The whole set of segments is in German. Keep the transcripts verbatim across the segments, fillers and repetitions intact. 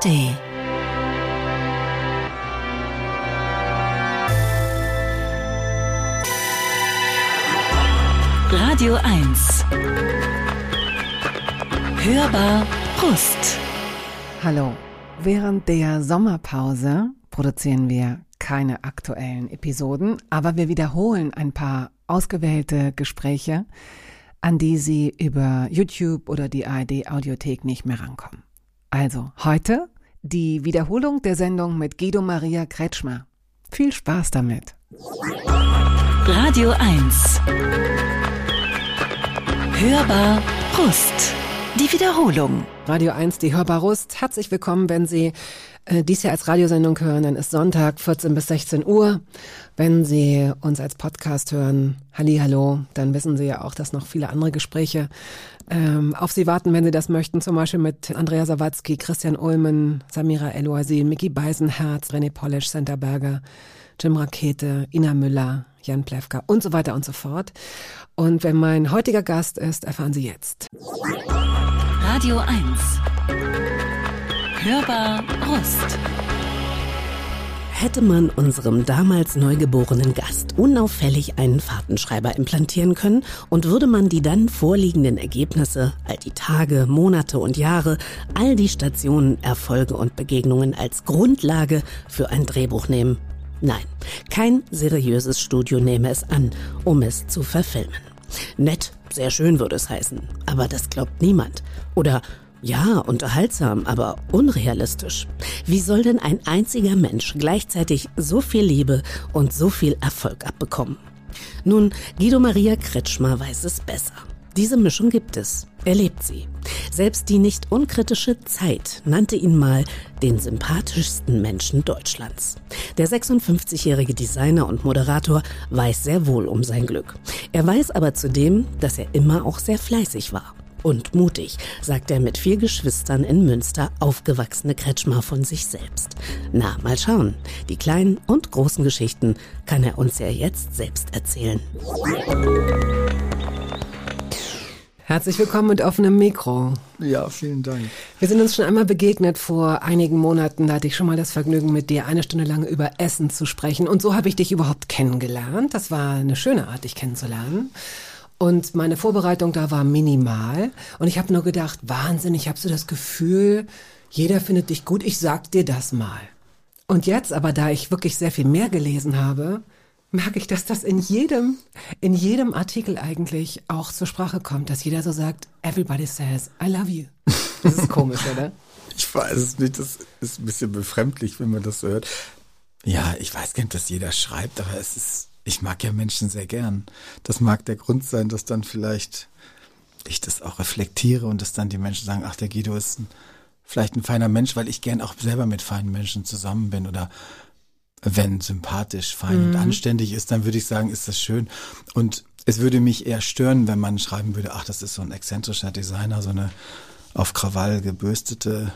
A R D. Radio eins. Hörbar Brust. Hallo. Während der Sommerpause produzieren wir keine aktuellen Episoden, aber wir wiederholen ein paar ausgewählte Gespräche, an die Sie über YouTube oder die A R D Audiothek nicht mehr rankommen. Also heute die Wiederholung der Sendung mit Guido Maria Kretschmer. Viel Spaß damit. Radio eins. Hörbar Brust. Die Wiederholung. Radio eins, die Hörbar Brust. Herzlich willkommen, wenn Sie äh, dies hier als Radiosendung hören, dann ist Sonntag vierzehn bis sechzehn Uhr. Wenn Sie uns als Podcast hören, hallihallo, dann wissen Sie ja auch, dass noch viele andere Gespräche ähm, auf Sie warten, wenn Sie das möchten. Zum Beispiel mit Andrea Sawatzki, Christian Ulmen, Samira El-Oazi, Micky Beisenherz, René Polish, Senta Berger, Jim Rakete, Ina Müller, Jan Plewka und so weiter und so fort. Und wenn mein heutiger Gast ist, erfahren Sie jetzt. Radio eins. Hörbar Brust. Hätte man unserem damals neugeborenen Gast unauffällig einen Fahrtenschreiber implantieren können und würde man die dann vorliegenden Ergebnisse, all die Tage, Monate und Jahre, all die Stationen, Erfolge und Begegnungen als Grundlage für ein Drehbuch nehmen? Nein, kein seriöses Studio nehme es an, um es zu verfilmen. Nett, sehr schön würde es heißen, aber das glaubt niemand. Oder ja, unterhaltsam, aber unrealistisch. Wie soll denn ein einziger Mensch gleichzeitig so viel Liebe und so viel Erfolg abbekommen? Nun, Guido Maria Kretschmer weiß es besser. Diese Mischung gibt es. Er lebt sie. Selbst die nicht unkritische Zeit nannte ihn mal den sympathischsten Menschen Deutschlands. Der sechsundfünfzigjährige Designer und Moderator weiß sehr wohl um sein Glück. Er weiß aber zudem, dass er immer auch sehr fleißig war. Und mutig, sagt der mit vier Geschwistern in Münster aufgewachsene Kretschmer von sich selbst. Na, mal schauen. Die kleinen und großen Geschichten kann er uns ja jetzt selbst erzählen. Herzlich willkommen mit offenem Mikro. Ja, vielen Dank. Wir sind uns schon einmal begegnet vor einigen Monaten. Da hatte ich schon mal das Vergnügen, mit dir eine Stunde lang über Essen zu sprechen. Und so habe ich dich überhaupt kennengelernt. Das war eine schöne Art, dich kennenzulernen. Und meine Vorbereitung da war minimal. Und ich habe nur gedacht, Wahnsinn, ich habe so das Gefühl, jeder findet dich gut, ich sag dir das mal. Und jetzt aber, da ich wirklich sehr viel mehr gelesen habe, merke ich, dass das in jedem, in jedem Artikel eigentlich auch zur Sprache kommt, dass jeder so sagt, everybody says, I love you. Das ist komisch, oder? Ich weiß es nicht, das ist ein bisschen befremdlich, wenn man das so hört. Ja, ich weiß gar nicht, dass jeder schreibt, aber es ist, ich mag ja Menschen sehr gern. Das mag der Grund sein, dass dann vielleicht ich das auch reflektiere und dass dann die Menschen sagen, ach, der Guido ist ein, vielleicht ein feiner Mensch, weil ich gern auch selber mit feinen Menschen zusammen bin oder wenn sympathisch, fein mhm. und anständig ist, dann würde ich sagen, ist das schön. Und es würde mich eher stören, wenn man schreiben würde, ach, das ist so ein exzentrischer Designer, so eine auf Krawall gebürstete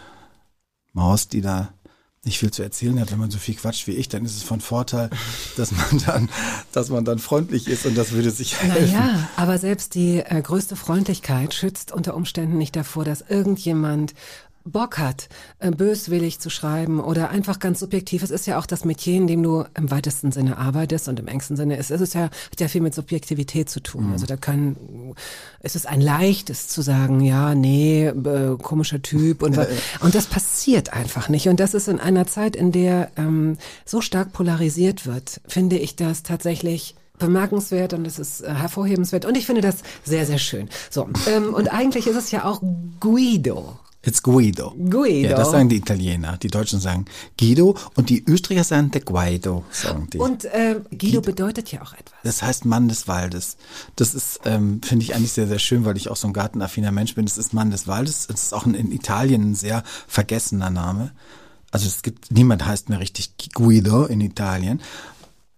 Maus, die da nicht viel zu erzählen hat. Wenn man so viel quatscht wie ich, dann ist es von Vorteil, dass man dann, dass man dann freundlich ist und das würde sich helfen. Naja, aber selbst die äh, größte Freundlichkeit schützt unter Umständen nicht davor, dass irgendjemand Bock hat, äh, böswillig zu schreiben oder einfach ganz subjektiv. Es ist ja auch das Metier, in dem du im weitesten Sinne arbeitest und im engsten Sinne ist es ist ja, hat ja viel mit Subjektivität zu tun. Mhm. Also da können, es ist ein leichtes zu sagen, ja, nee, äh, komischer Typ und, und das passiert einfach nicht. Und das ist in einer Zeit, in der ähm, so stark polarisiert wird, finde ich das tatsächlich bemerkenswert und es ist äh, hervorhebenswert und ich finde das sehr, sehr schön. So, ähm, und eigentlich ist es ja auch Guido. It's Guido. Guido. Ja, das sagen die Italiener. Die Deutschen sagen Guido und die Österreicher sagen de Guido, sagen die. Und äh, Guido, Guido bedeutet ja auch etwas. Das heißt Mann des Waldes. Das ist, ähm, finde ich eigentlich sehr, sehr schön, weil ich auch so ein gartenaffiner Mensch bin. Das ist Mann des Waldes. Das ist auch ein, in Italien ein sehr vergessener Name. Also es gibt, niemand heißt mehr richtig Guido in Italien.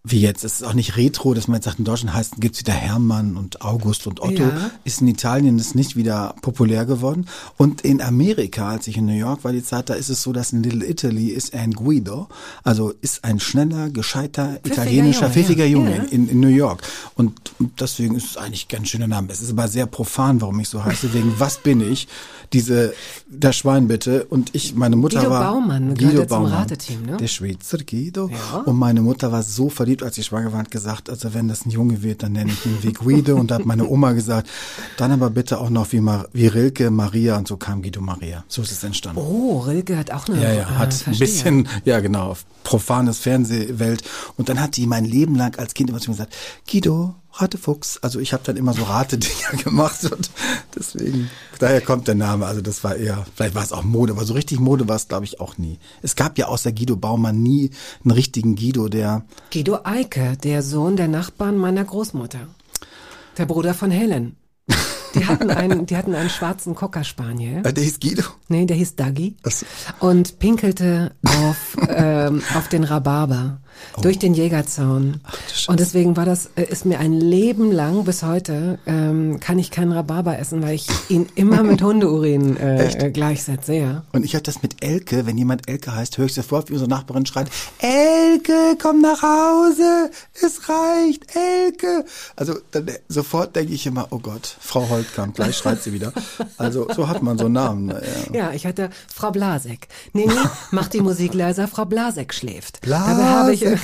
wie jetzt, es ist auch nicht retro, dass man jetzt sagt, in Deutschland heißt, gibt's wieder Hermann und August und Otto. Ja. Ist in Italien ist nicht wieder populär geworden. Und in Amerika, als ich in New York war die Zeit, da ist es so, dass in Little Italy ist ein Guido, also ist ein schneller, gescheiter, Pfiffiger italienischer, Junge, pfiffiger ja. Junge Ja. in, in New York. Und deswegen ist es eigentlich ein ganz schöner Name. Es ist aber sehr profan, warum ich so heiße. Wegen was bin ich? Diese, der Schwein bitte. Und ich, meine Mutter Guido war... Baumann, gehört ja zum Rateteam, ne? Der Schweizer Guido. Ja. Und meine Mutter war so verliebt, als ich schwanger war, hat gesagt, also wenn das ein Junge wird, dann nenne ich ihn wie Guido. Und da hat meine Oma gesagt, dann aber bitte auch noch wie, Mar- wie Rilke Maria. Und so kam Guido Maria. So ist es entstanden. Oh, Rilke hat auch eine... Ja, ja, hat äh, ein bisschen, ja genau, profanes Fernsehwelt. Und dann hat die mein Leben lang als Kind immer zu mir gesagt, Guido, Ratefuchs. Also ich habe dann immer so Ratedinger gemacht und deswegen, daher kommt der Name. Also das war eher, vielleicht war es auch Mode, aber so richtig Mode war es, glaube ich, auch nie. Es gab ja außer Guido Baumann nie einen richtigen Guido, der... Guido Eike, der Sohn der Nachbarn meiner Großmutter. Der Bruder von Helen. Die hatten einen, die hatten einen schwarzen Cocker Spaniel. Äh, der hieß Guido? Nee, der hieß Dagi. Ach so. Und pinkelte auf, ähm, auf den Rhabarber. Oh. Durch den Jägerzaun. Ach, du Scheiße. Und deswegen war das, äh, ist mir ein Leben lang bis heute, ähm, kann ich keinen Rhabarber essen, weil ich ihn immer mit Hundeurin äh, Echt? äh, gleichsetze, ja. Und ich hatte das mit Elke, wenn jemand Elke heißt, höre ich sofort, wie unsere Nachbarin schreit, Elke, komm nach Hause, es reicht, Elke. Also dann, äh, sofort denke ich immer, oh Gott, Frau Holtkamp, gleich schreit sie wieder. Also so hat man so einen Namen. Ja. Ja, ich hatte Frau Blasek. Nee, nee, mach die Musik leiser, Frau Blasek schläft. Blasek. Dabei habe ich, äh,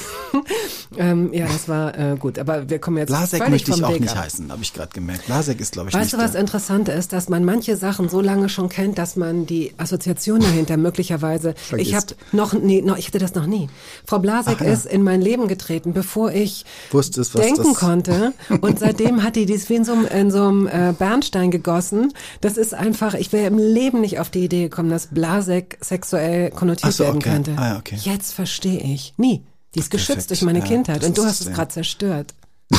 ähm, ja, das war äh, gut, aber wir kommen jetzt Blasek völlig möchte ich vom auch Weg nicht ab. heißen, habe ich gerade gemerkt. Blasek ist, glaube ich, Weißt nicht du, was der. interessant ist, dass man manche Sachen so lange schon kennt, dass man die Assoziation dahinter möglicherweise, ich habe Vergisst. noch, nee, noch, ich hatte das noch nie. Frau Blasek Ach ja. ist in mein Leben getreten, bevor ich Wusstest, was denken das- konnte. Und seitdem hat die dies wie in so einem, in so einem äh, Bernstein gegossen. Das ist einfach, ich wäre im Leben nicht auf die Idee gekommen, dass Blasek sexuell konnotiert Ach so, werden okay. könnte. Ah, ja, okay. Jetzt verstehe ich. Nie. Die ist geschützt Perfekt. durch meine Ja, Kindheit. das Und du ist hast es es ja. gerade zerstört.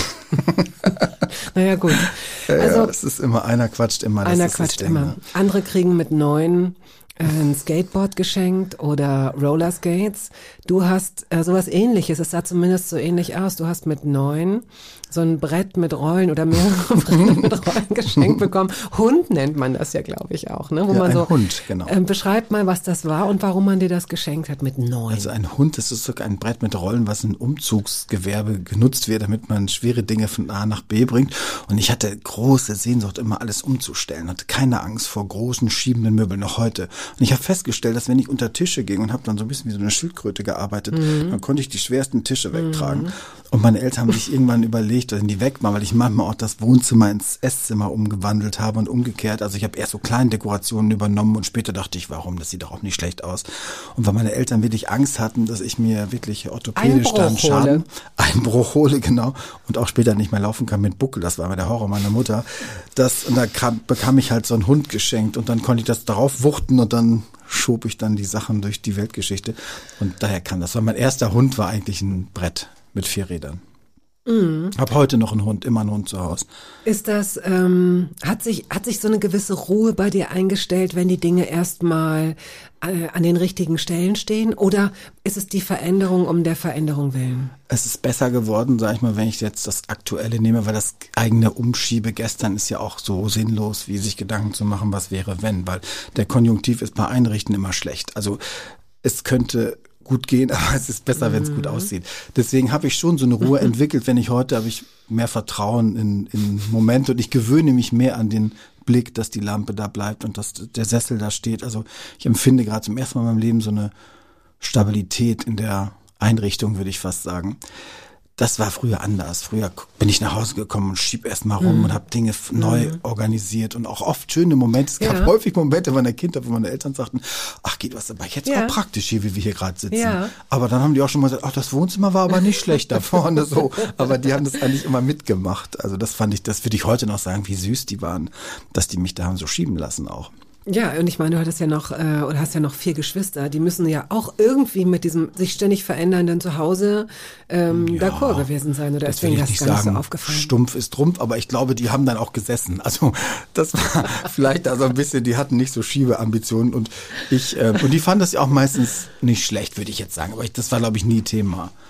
Naja, gut. Ja, ja, Also, es ist immer, einer quatscht immer. das einer ist das quatscht Ding, immer. ne? Andere kriegen mit neun äh, ein Skateboard geschenkt oder Rollerskates. Du hast äh, sowas Ähnliches. Es sah zumindest so ähnlich aus. Du hast mit neun so ein Brett mit Rollen oder mehrere Bretter mit Rollen geschenkt bekommen. Hund nennt man das ja, glaube ich, auch. Ne? Wo Ja, man ein so, Hund, genau. Ähm, beschreib mal, was das war und warum man dir das geschenkt hat mit neun. Also ein Hund, das ist sogar ein Brett mit Rollen, was in Umzugsgewerbe genutzt wird, damit man schwere Dinge von A nach B bringt. Und ich hatte große Sehnsucht, immer alles umzustellen, hatte keine Angst vor großen, schiebenden Möbeln, noch heute. Und ich habe festgestellt, dass wenn ich unter Tische ging und habe dann so ein bisschen wie so eine Schildkröte gearbeitet, Mhm. dann konnte ich die schwersten Tische wegtragen. Und meine Eltern haben sich irgendwann überlegt, dass die wegmachen, weil ich manchmal auch das Wohnzimmer ins Esszimmer umgewandelt habe und umgekehrt. Also ich habe erst so kleine Dekorationen übernommen und später dachte ich, warum, das sieht doch auch nicht schlecht aus. Und weil meine Eltern wirklich Angst hatten, dass ich mir wirklich orthopädisch dann Einbruch hole. Schaden, Einbruch hole, genau, und auch später nicht mehr laufen kann mit Buckel, das war immer der Horror meiner Mutter. Das, und da kam, bekam ich halt so einen Hund geschenkt und dann konnte ich das darauf wuchten und dann schob ich dann die Sachen durch die Weltgeschichte. Und daher kam das. Weil mein erster Hund war eigentlich ein Brett mit vier Rädern. Mhm. Hab heute noch einen Hund, immer einen Hund zu Hause. Ist das, ähm, hat sich, hat sich so eine gewisse Ruhe bei dir eingestellt, wenn die Dinge erstmal äh, an den richtigen Stellen stehen? Oder ist es die Veränderung um der Veränderung willen? Es ist besser geworden, sag ich mal, wenn ich jetzt das Aktuelle nehme, weil das eigene Umschiebe gestern ist ja auch so sinnlos, wie sich Gedanken zu machen, was wäre wenn, weil der Konjunktiv ist bei Einrichten immer schlecht. Also es könnte gut gehen, aber es ist besser, wenn es gut aussieht. Deswegen habe ich schon so eine Ruhe entwickelt, wenn ich heute habe ich mehr Vertrauen in, in Momente und ich gewöhne mich mehr an den Blick, dass die Lampe da bleibt und dass der Sessel da steht. Also ich empfinde gerade zum ersten Mal in meinem Leben so eine Stabilität in der Einrichtung, würde ich fast sagen. Das war früher anders. Früher bin ich nach Hause gekommen und schieb erst mal rum mhm. und habe Dinge f- neu mhm. organisiert und auch oft schöne Momente. Es gab Ja. häufig Momente meiner Kindheit, wo meine Eltern sagten, ach geht was, aber jetzt Ja. war praktisch hier, wie wir hier gerade sitzen. Ja. Aber dann haben die auch schon mal gesagt, ach das Wohnzimmer war aber nicht schlecht da vorne so. Aber die haben das eigentlich immer mitgemacht. Also das fand ich, das würde ich heute noch sagen, wie süß die waren, dass die mich da haben so schieben lassen auch. Ja, und ich meine, du hattest ja noch, äh, oder hast ja noch vier Geschwister, die müssen ja auch irgendwie mit diesem sich ständig verändernden Zuhause ähm, Ja, d'accord gewesen sein, oder ist will denen ich das nicht gar nicht sagen. so aufgefallen? Stumpf ist Trumpf, aber ich glaube, die haben dann auch gesessen. Also das war vielleicht also ein bisschen, die hatten nicht so Schiebeambitionen und ich, äh, und die fanden das ja auch meistens nicht schlecht, würde ich jetzt sagen. Aber ich, das war, glaube ich, nie Thema.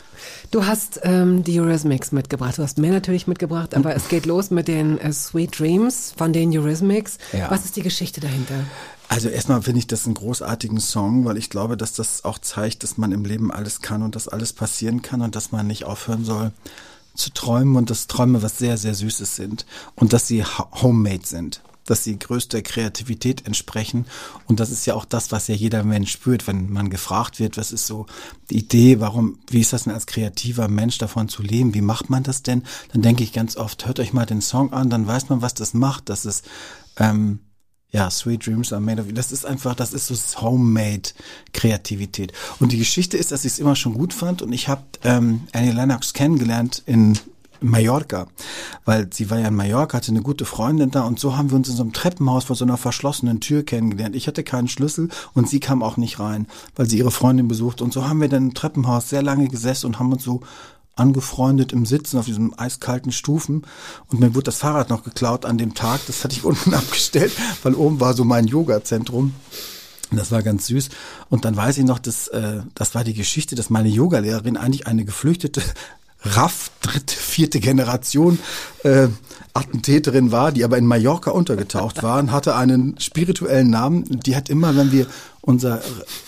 Du hast ähm, die Eurythmics mitgebracht. Du hast mehr natürlich mitgebracht, aber es geht los mit den äh, Sweet Dreams von den Eurythmics. Ja. Was ist die Geschichte dahinter? Also erstmal finde ich das einen großartigen Song, weil ich glaube, dass das auch zeigt, dass man im Leben alles kann und dass alles passieren kann und dass man nicht aufhören soll zu träumen und dass Träume was sehr, sehr Süßes sind und dass sie homemade sind, dass sie größter Kreativität entsprechen und das ist ja auch das, was ja jeder Mensch spürt, wenn man gefragt wird, was ist so die Idee, warum, wie ist das denn als kreativer Mensch davon zu leben, wie macht man das denn? Dann denke ich ganz oft, hört euch mal den Song an, dann weiß man, was das macht, das ist, ähm, ja, Sweet Dreams are made of, das ist einfach, das ist so homemade Kreativität. Und die Geschichte ist, dass ich es immer schon gut fand und ich habe ähm, Annie Lennox kennengelernt in Mallorca, weil sie war ja in Mallorca, hatte eine gute Freundin da und so haben wir uns in so einem Treppenhaus vor so einer verschlossenen Tür kennengelernt. Ich hatte keinen Schlüssel und sie kam auch nicht rein, weil sie ihre Freundin besucht und so haben wir dann im Treppenhaus sehr lange gesessen und haben uns so angefreundet im Sitzen auf diesen eiskalten Stufen und mir wurde das Fahrrad noch geklaut an dem Tag, das hatte ich unten abgestellt, weil oben war so mein Yoga-Zentrum. Das war ganz süß. Und dann weiß ich noch, dass, äh, das war die Geschichte, dass meine Yogalehrerin eigentlich eine geflüchtete R A F, dritte, vierte Generation äh, Attentäterin war, die aber in Mallorca untergetaucht war und hatte einen spirituellen Namen. Die hat immer, wenn wir unser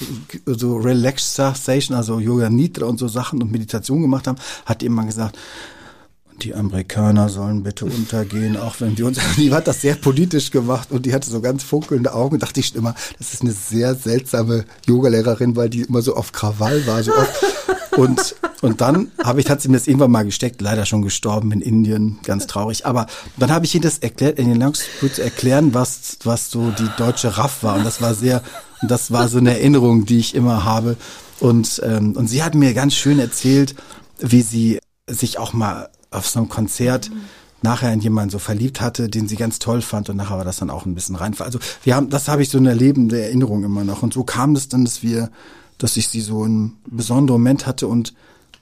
so Relaxation, also Yoga Nidra und so Sachen und Meditation gemacht haben, hat die immer gesagt, die Amerikaner sollen bitte untergehen, auch wenn wir uns, die hat das sehr politisch gemacht und die hatte so ganz funkelnde Augen, dachte ich immer, das ist eine sehr seltsame Yogalehrerin, weil die immer so auf Krawall war, so oft. Und, und dann habe ich, hat sie mir das irgendwann mal gesteckt, leider schon gestorben in Indien, ganz traurig. Aber dann habe ich ihr das erklärt, in den Langs zu erklären, was, was so die deutsche R A F war. Und das war sehr, und das war so eine Erinnerung, die ich immer habe. Und, ähm, und sie hat mir ganz schön erzählt, wie sie sich auch mal auf so einem Konzert mhm. nachher in jemanden so verliebt hatte, den sie ganz toll fand und nachher war das dann auch ein bisschen rein. Also wir haben, das habe ich so eine lebende Erinnerung immer noch. Und so kam es dann, dass wir, dass ich sie so einen besonderen Moment hatte und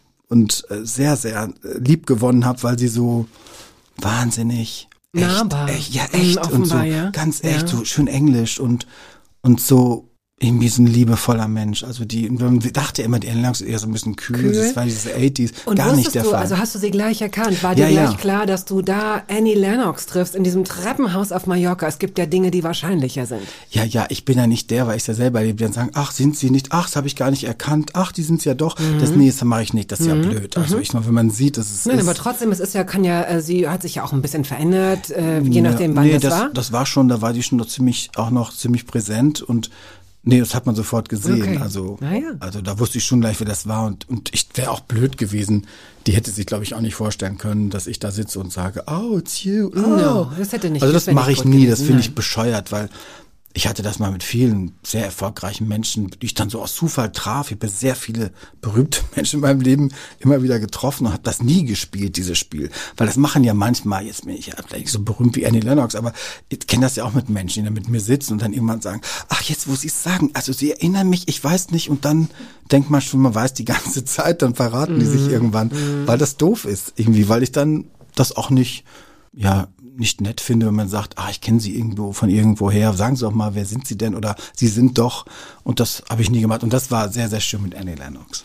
und sehr, sehr lieb gewonnen habe, weil sie so wahnsinnig echt, nahbar. echt ja echt offenbar, und so ja. ganz echt, ja. so schön englisch und und so irgendwie so ein liebevoller Mensch. Also die, man dachte immer, die Lennox ist eher so ein bisschen kühl, kühl. Das war diese achtziger, und gar nicht der du, Fall. Also hast du sie gleich erkannt? War dir ja, gleich ja. klar, dass du da Annie Lennox triffst in diesem Treppenhaus auf Mallorca? Es gibt ja Dinge, die wahrscheinlicher sind. Ja, ja, ich bin ja nicht der, weil ich ja selber lebe, die dann sagen, ach, sind sie nicht, ach, das habe ich gar nicht erkannt, ach, die sind ja doch. Mhm. Das, nee, das mache ich nicht, das ist mhm. ja blöd. Also ich meine, wenn man sieht, dass es Nein, ist. aber trotzdem, es ist ja, kann ja, äh, sie hat sich ja auch ein bisschen verändert, äh, je nachdem, wann nee, das, das war. das war schon, da war die schon noch ziemlich, auch noch ziemlich präsent und nee, das hat man sofort gesehen. Okay. Also, ja. also da wusste ich schon gleich, wer das war und, und ich wäre auch blöd gewesen. Die hätte sich, glaube ich, auch nicht vorstellen können, dass ich da sitze und sage, oh, it's you. Oh. No, das hätte nicht. Also das, das mache ich gut nie, gewesen, das finde ich nein. bescheuert, weil ich hatte das mal mit vielen sehr erfolgreichen Menschen, die ich dann so aus Zufall traf. Ich habe sehr viele berühmte Menschen in meinem Leben immer wieder getroffen und habe das nie gespielt, dieses Spiel. Weil das machen ja manchmal, jetzt bin ich ja vielleicht nicht so berühmt wie Annie Lennox, aber ich kenne das ja auch mit Menschen, die da mit mir sitzen und dann irgendwann sagen, ach, jetzt wo sie es sagen, also sie erinnern mich, ich weiß nicht und dann denkt man schon, man weiß die ganze Zeit, dann verraten mm, die sich irgendwann, mm. weil das doof ist irgendwie, weil ich dann das auch nicht, ja, nicht nett finde, wenn man sagt, ah, ich kenne sie irgendwo von irgendwo her, sagen Sie doch mal, wer sind Sie denn oder Sie sind doch und das habe ich nie gemacht und das war sehr, sehr schön mit Annie Lennox.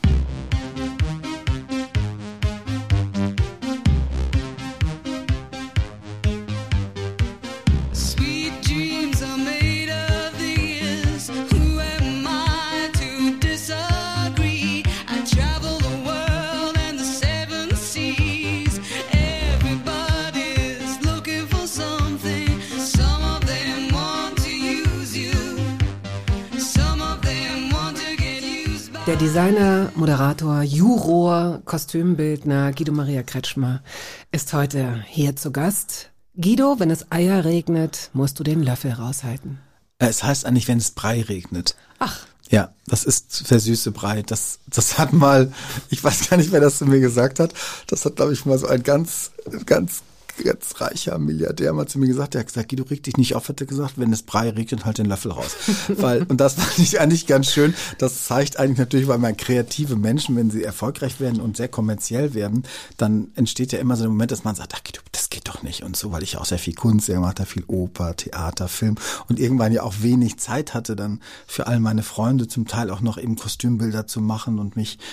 Der Designer, Moderator, Juror, Kostümbildner Guido Maria Kretschmer ist heute hier zu Gast. Guido, wenn es Eier regnet, musst du den Löffel raushalten. Es heißt eigentlich, wenn es Brei regnet. Ach. Ja, das ist der süße Brei. Das, das hat mal, ich weiß gar nicht, wer das zu mir gesagt hat. Das hat, glaube ich, mal so ein ganz, ganz, ganz reicher Milliardär mal zu mir gesagt. Der hat gesagt, Guido, reg dich nicht auf, hat er gesagt, wenn es Brei regnet, halt den Löffel raus. Weil, und das fand ich eigentlich ganz schön. Das zeigt eigentlich natürlich, weil man kreative Menschen, wenn sie erfolgreich werden und sehr kommerziell werden, dann entsteht ja immer so ein Moment, dass man sagt, ach Guido, das geht doch nicht und so, weil ich auch sehr viel Kunst gemacht habe, viel Oper, Theater, Film und irgendwann ja auch wenig Zeit hatte, dann für all meine Freunde zum Teil auch noch eben Kostümbilder zu machen und mich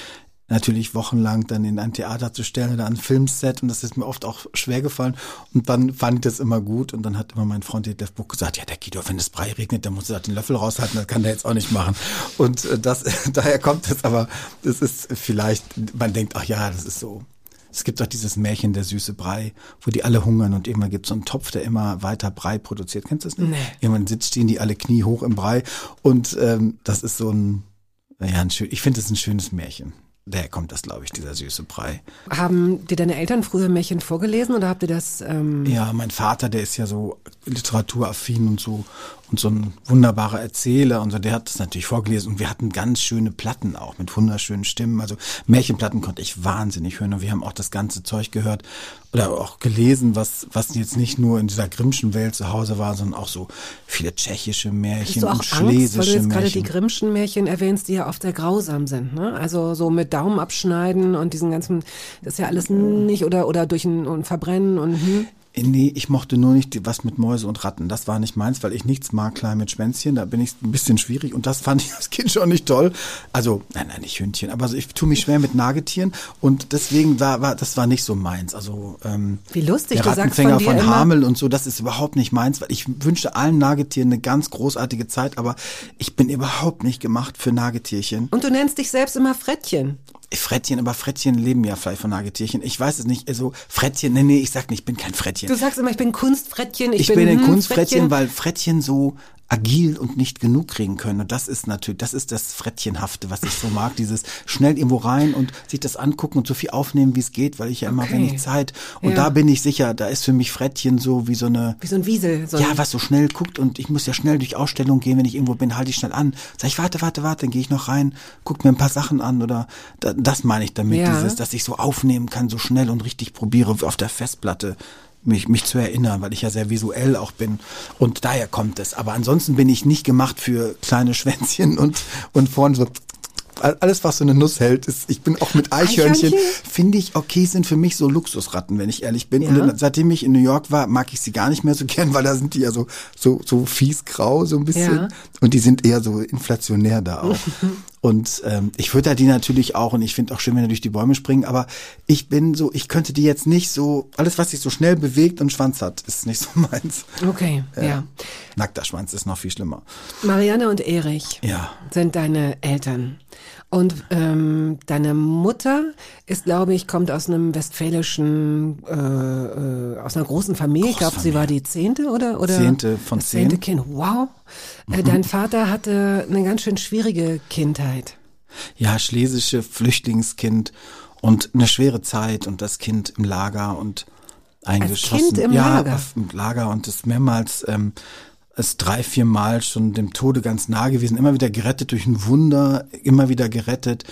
natürlich wochenlang dann in ein Theater zu stellen oder an ein Filmset und das ist mir oft auch schwer gefallen und dann fand ich das immer gut und dann hat immer mein Freund Detlef Buck gesagt, ja der Guido, wenn es Brei regnet, dann musst du halt den Löffel raushalten, das kann der jetzt auch nicht machen und das, daher kommt es, aber das ist vielleicht, man denkt, ach ja, das ist so. Es gibt auch dieses Märchen, der süße Brei, wo die alle hungern und immer gibt es so einen Topf, der immer weiter Brei produziert. Kennst du das nicht? Nee. Irgendwann sitzt, stehen die alle kniehoch im Brei und ähm, das ist so ein, ja, ein schön, ich finde es ein schönes Märchen. Daher kommt das, glaube ich, dieser süße Brei. Haben dir deine Eltern früher Märchen vorgelesen oder habt ihr das? Ähm Ja, mein Vater, der ist ja so literaturaffin und so und so ein wunderbarer Erzähler und so, der hat das natürlich vorgelesen und wir hatten ganz schöne Platten auch mit wunderschönen Stimmen, also Märchenplatten konnte ich wahnsinnig hören und wir haben auch das ganze Zeug gehört oder auch gelesen, was was jetzt nicht nur in dieser Grimmschen Welt zu Hause war, sondern auch so viele tschechische Märchen und schlesische Märchen. Angst, weil du jetzt gerade die Grimmschen Märchen erwähnst, die ja oft sehr grausam sind, ne? Also so mit Daumen abschneiden und diesen ganzen, das ist ja alles nicht oder oder durch ein und verbrennen und hm. Nee, ich mochte nur nicht die, was mit Mäuse und Ratten. Das war nicht meins, weil ich nichts mag, klein mit Schwänzchen. Da bin ich ein bisschen schwierig und das fand ich als Kind schon nicht toll. Also, nein, nein, nicht Hündchen, aber so, ich tue mich schwer mit Nagetieren und deswegen war, war das war nicht so meins. Also ähm, wie lustig, der du Rattenfänger sagst von, dir von immer Hamel und so, das ist überhaupt nicht meins, weil ich wünschte allen Nagetieren eine ganz großartige Zeit, aber ich bin überhaupt nicht gemacht für Nagetierchen. Und du nennst dich selbst immer Frettchen. Frettchen, aber Frettchen leben ja vielleicht von Nagetierchen. Ich weiß es nicht, also Frettchen, nee, nee, ich sag nicht, ich bin kein Frettchen. Du sagst immer, ich bin Kunstfrettchen. Ich, ich bin, bin ein hm, Kunstfrettchen, Frettchen. Weil Frettchen so agil und nicht genug kriegen können. Und das ist natürlich, das ist das Frettchenhafte, was ich so mag. Dieses schnell irgendwo rein und sich das angucken und so viel aufnehmen, wie es geht, weil ich ja immer okay. wenig Zeit. Und ja. da bin ich sicher, da ist für mich Frettchen so wie so eine... Wie so ein Wiesel. So ja, was so schnell guckt und ich muss ja schnell durch Ausstellungen gehen, wenn ich irgendwo bin, halte ich schnell an. Sag ich, warte, warte, warte, dann gehe ich noch rein, guck mir ein paar Sachen an oder da, das meine ich damit, ja. dieses, dass ich so aufnehmen kann, so schnell und richtig probiere auf der Festplatte. Mich, mich zu erinnern, weil ich ja sehr visuell auch bin und daher kommt es. Aber ansonsten bin ich nicht gemacht für kleine Schwänzchen und, und vorne so alles, was so eine Nuss hält, ist, ich bin auch mit Eichhörnchen, Eichhörnchen? finde ich, okay, sind für mich so Luxusratten, wenn ich ehrlich bin. Ja. Und dann, seitdem ich in New York war, mag ich sie gar nicht mehr so gern, weil da sind die ja so, so, so fies grau, so ein bisschen. Ja. Und die sind eher so inflationär da auch. Und ähm, ich fütter die natürlich auch und ich finde auch schön, wenn die durch die Bäume springen, aber ich bin so, ich könnte die jetzt nicht so, alles was sich so schnell bewegt und Schwanz hat, ist nicht so meins. Okay, äh, ja. Nackter Schwanz ist noch viel schlimmer. Marianne und Erich ja. sind deine Eltern. Und ähm, deine Mutter ist, glaube ich, kommt aus einem westfälischen, äh, äh, aus einer großen Familie. Ich glaube, sie war die zehnte oder oder zehnte von das zehn. Zehnte Kind. Wow. Mhm. Äh, dein Vater hatte eine ganz schön schwierige Kindheit. Ja, schlesische Flüchtlingskind und eine schwere Zeit und das Kind im Lager und eingeschossen. Als Kind im ja, Lager? Auf, im Lager und das mehrmals. Ähm, ist drei, vier Mal schon dem Tode ganz nah gewesen, immer wieder gerettet durch ein Wunder, immer wieder gerettet,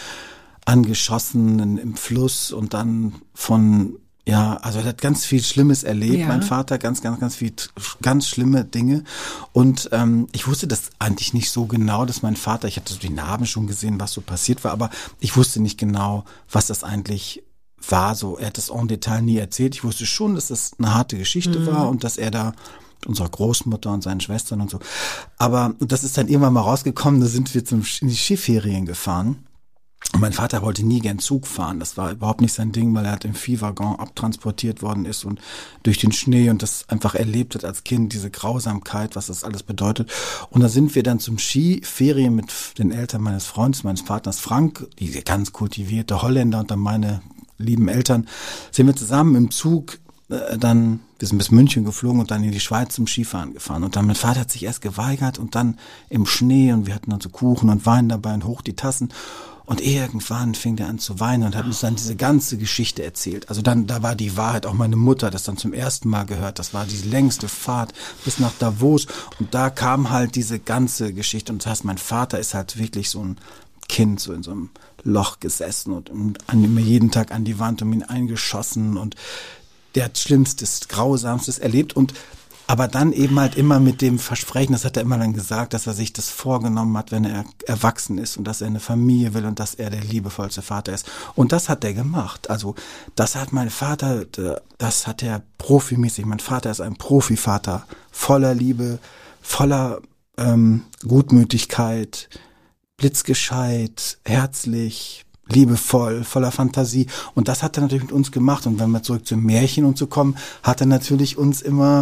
angeschossen im Fluss und dann von, ja, also er hat ganz viel Schlimmes erlebt, ja. Mein Vater, ganz, ganz, ganz viel, ganz schlimme Dinge und ähm, ich wusste das eigentlich nicht so genau, dass mein Vater, ich hatte so die Narben schon gesehen, was so passiert war, aber ich wusste nicht genau, was das eigentlich war, so, er hat das en Detail nie erzählt, ich wusste schon, dass das eine harte Geschichte mhm. war und dass er da unserer Großmutter und seinen Schwestern und so. Aber das ist dann irgendwann mal rausgekommen, da sind wir zum, in die Skiferien gefahren. Und mein Vater wollte nie gern Zug fahren. Das war überhaupt nicht sein Ding, weil er halt im Viehwaggon abtransportiert worden ist und durch den Schnee und das einfach erlebt hat als Kind, diese Grausamkeit, was das alles bedeutet. Und da sind wir dann zum Skiferien mit den Eltern meines Freundes, meines Partners Frank, die ganz kultivierte Holländer und dann meine lieben Eltern, sind wir zusammen im Zug dann, wir sind bis München geflogen und dann in die Schweiz zum Skifahren gefahren. Und dann mein Vater hat sich erst geweigert und dann im Schnee und wir hatten dann so Kuchen und Wein dabei und hoch die Tassen. Und irgendwann fing er an zu weinen und hat uns dann diese ganze Geschichte erzählt. Also dann, da war die Wahrheit, auch meine Mutter das dann zum ersten Mal gehört. Das war die längste Fahrt bis nach Davos. Und da kam halt diese ganze Geschichte. Und das heißt, mein Vater ist halt wirklich so ein Kind, so in so einem Loch gesessen und an immer jeden Tag an die Wand um ihn eingeschossen und der hat Schlimmstes, Grausamstes erlebt und aber dann eben halt immer mit dem Versprechen, das hat er immer dann gesagt, dass er sich das vorgenommen hat, wenn er erwachsen ist und dass er eine Familie will und dass er der liebevollste Vater ist. Und das hat er gemacht. Also das hat mein Vater, das hat er profimäßig. Mein Vater ist ein Profivater, voller Liebe, voller ähm, Gutmütigkeit, blitzgescheit, herzlich, liebevoll, voller Fantasie. Und das hat er natürlich mit uns gemacht. Und wenn wir zurück zum Märchen und so kommen, hat er natürlich uns immer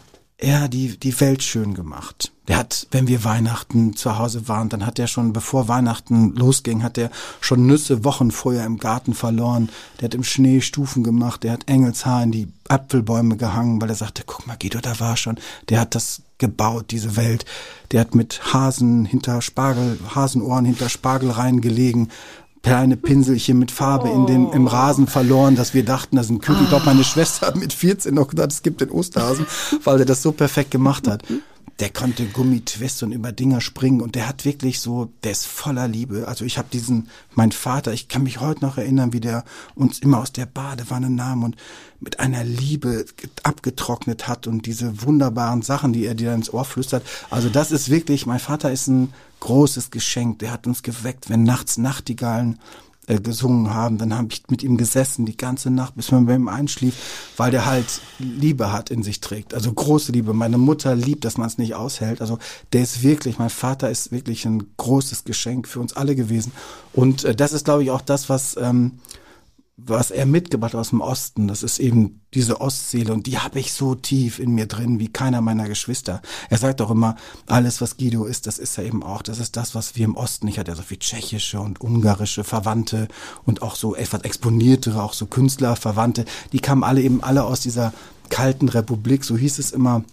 ja, die, die Welt schön gemacht. Der hat, wenn wir Weihnachten zu Hause waren, dann hat er schon, bevor Weihnachten losging, hat er schon Nüsse Wochen vorher im Garten verloren. Der hat im Schnee Stufen gemacht, der hat Engelshaar in die Apfelbäume gehangen, weil er sagte, guck mal, Guido, da war schon. Der hat das gebaut, diese Welt. Der hat mit Hasen hinter Spargel, Hasenohren hinter Spargelreihen gelegen, kleine Pinselchen mit Farbe in den, im Rasen verloren, dass wir dachten, das ist ein Küken. Ich glaube, meine Schwester hat mit vierzehn noch gesagt, es gibt den Osterhasen, weil er das so perfekt gemacht hat. Der konnte Gummitwist und über Dinger springen und der hat wirklich so, der ist voller Liebe. Also ich habe diesen, mein Vater, ich kann mich heute noch erinnern, wie der uns immer aus der Badewanne nahm und mit einer Liebe abgetrocknet hat und diese wunderbaren Sachen, die er dir ins Ohr flüstert. Also das ist wirklich, mein Vater ist ein großes Geschenk. Der hat uns geweckt, wenn nachts Nachtigallen äh, gesungen haben, dann habe ich mit ihm gesessen die ganze Nacht, bis man bei ihm einschlief, weil der halt Liebe hat, in sich trägt. Also große Liebe. Meine Mutter liebt, dass man es nicht aushält. Also der ist wirklich, mein Vater ist wirklich ein großes Geschenk für uns alle gewesen. Und äh, das ist, glaube ich, auch das, was ähm, was er mitgebracht hat aus dem Osten. Das ist eben diese Ostseele und die habe ich so tief in mir drin wie keiner meiner Geschwister. Er sagt auch immer, alles was Guido ist, das ist er eben auch. Das ist das, was wir im Osten nicht hat. Er hat so viel tschechische und ungarische Verwandte und auch so etwas exponiertere, auch so Künstler, Verwandte. Die kamen alle eben alle aus dieser kalten Republik, so hieß es immer.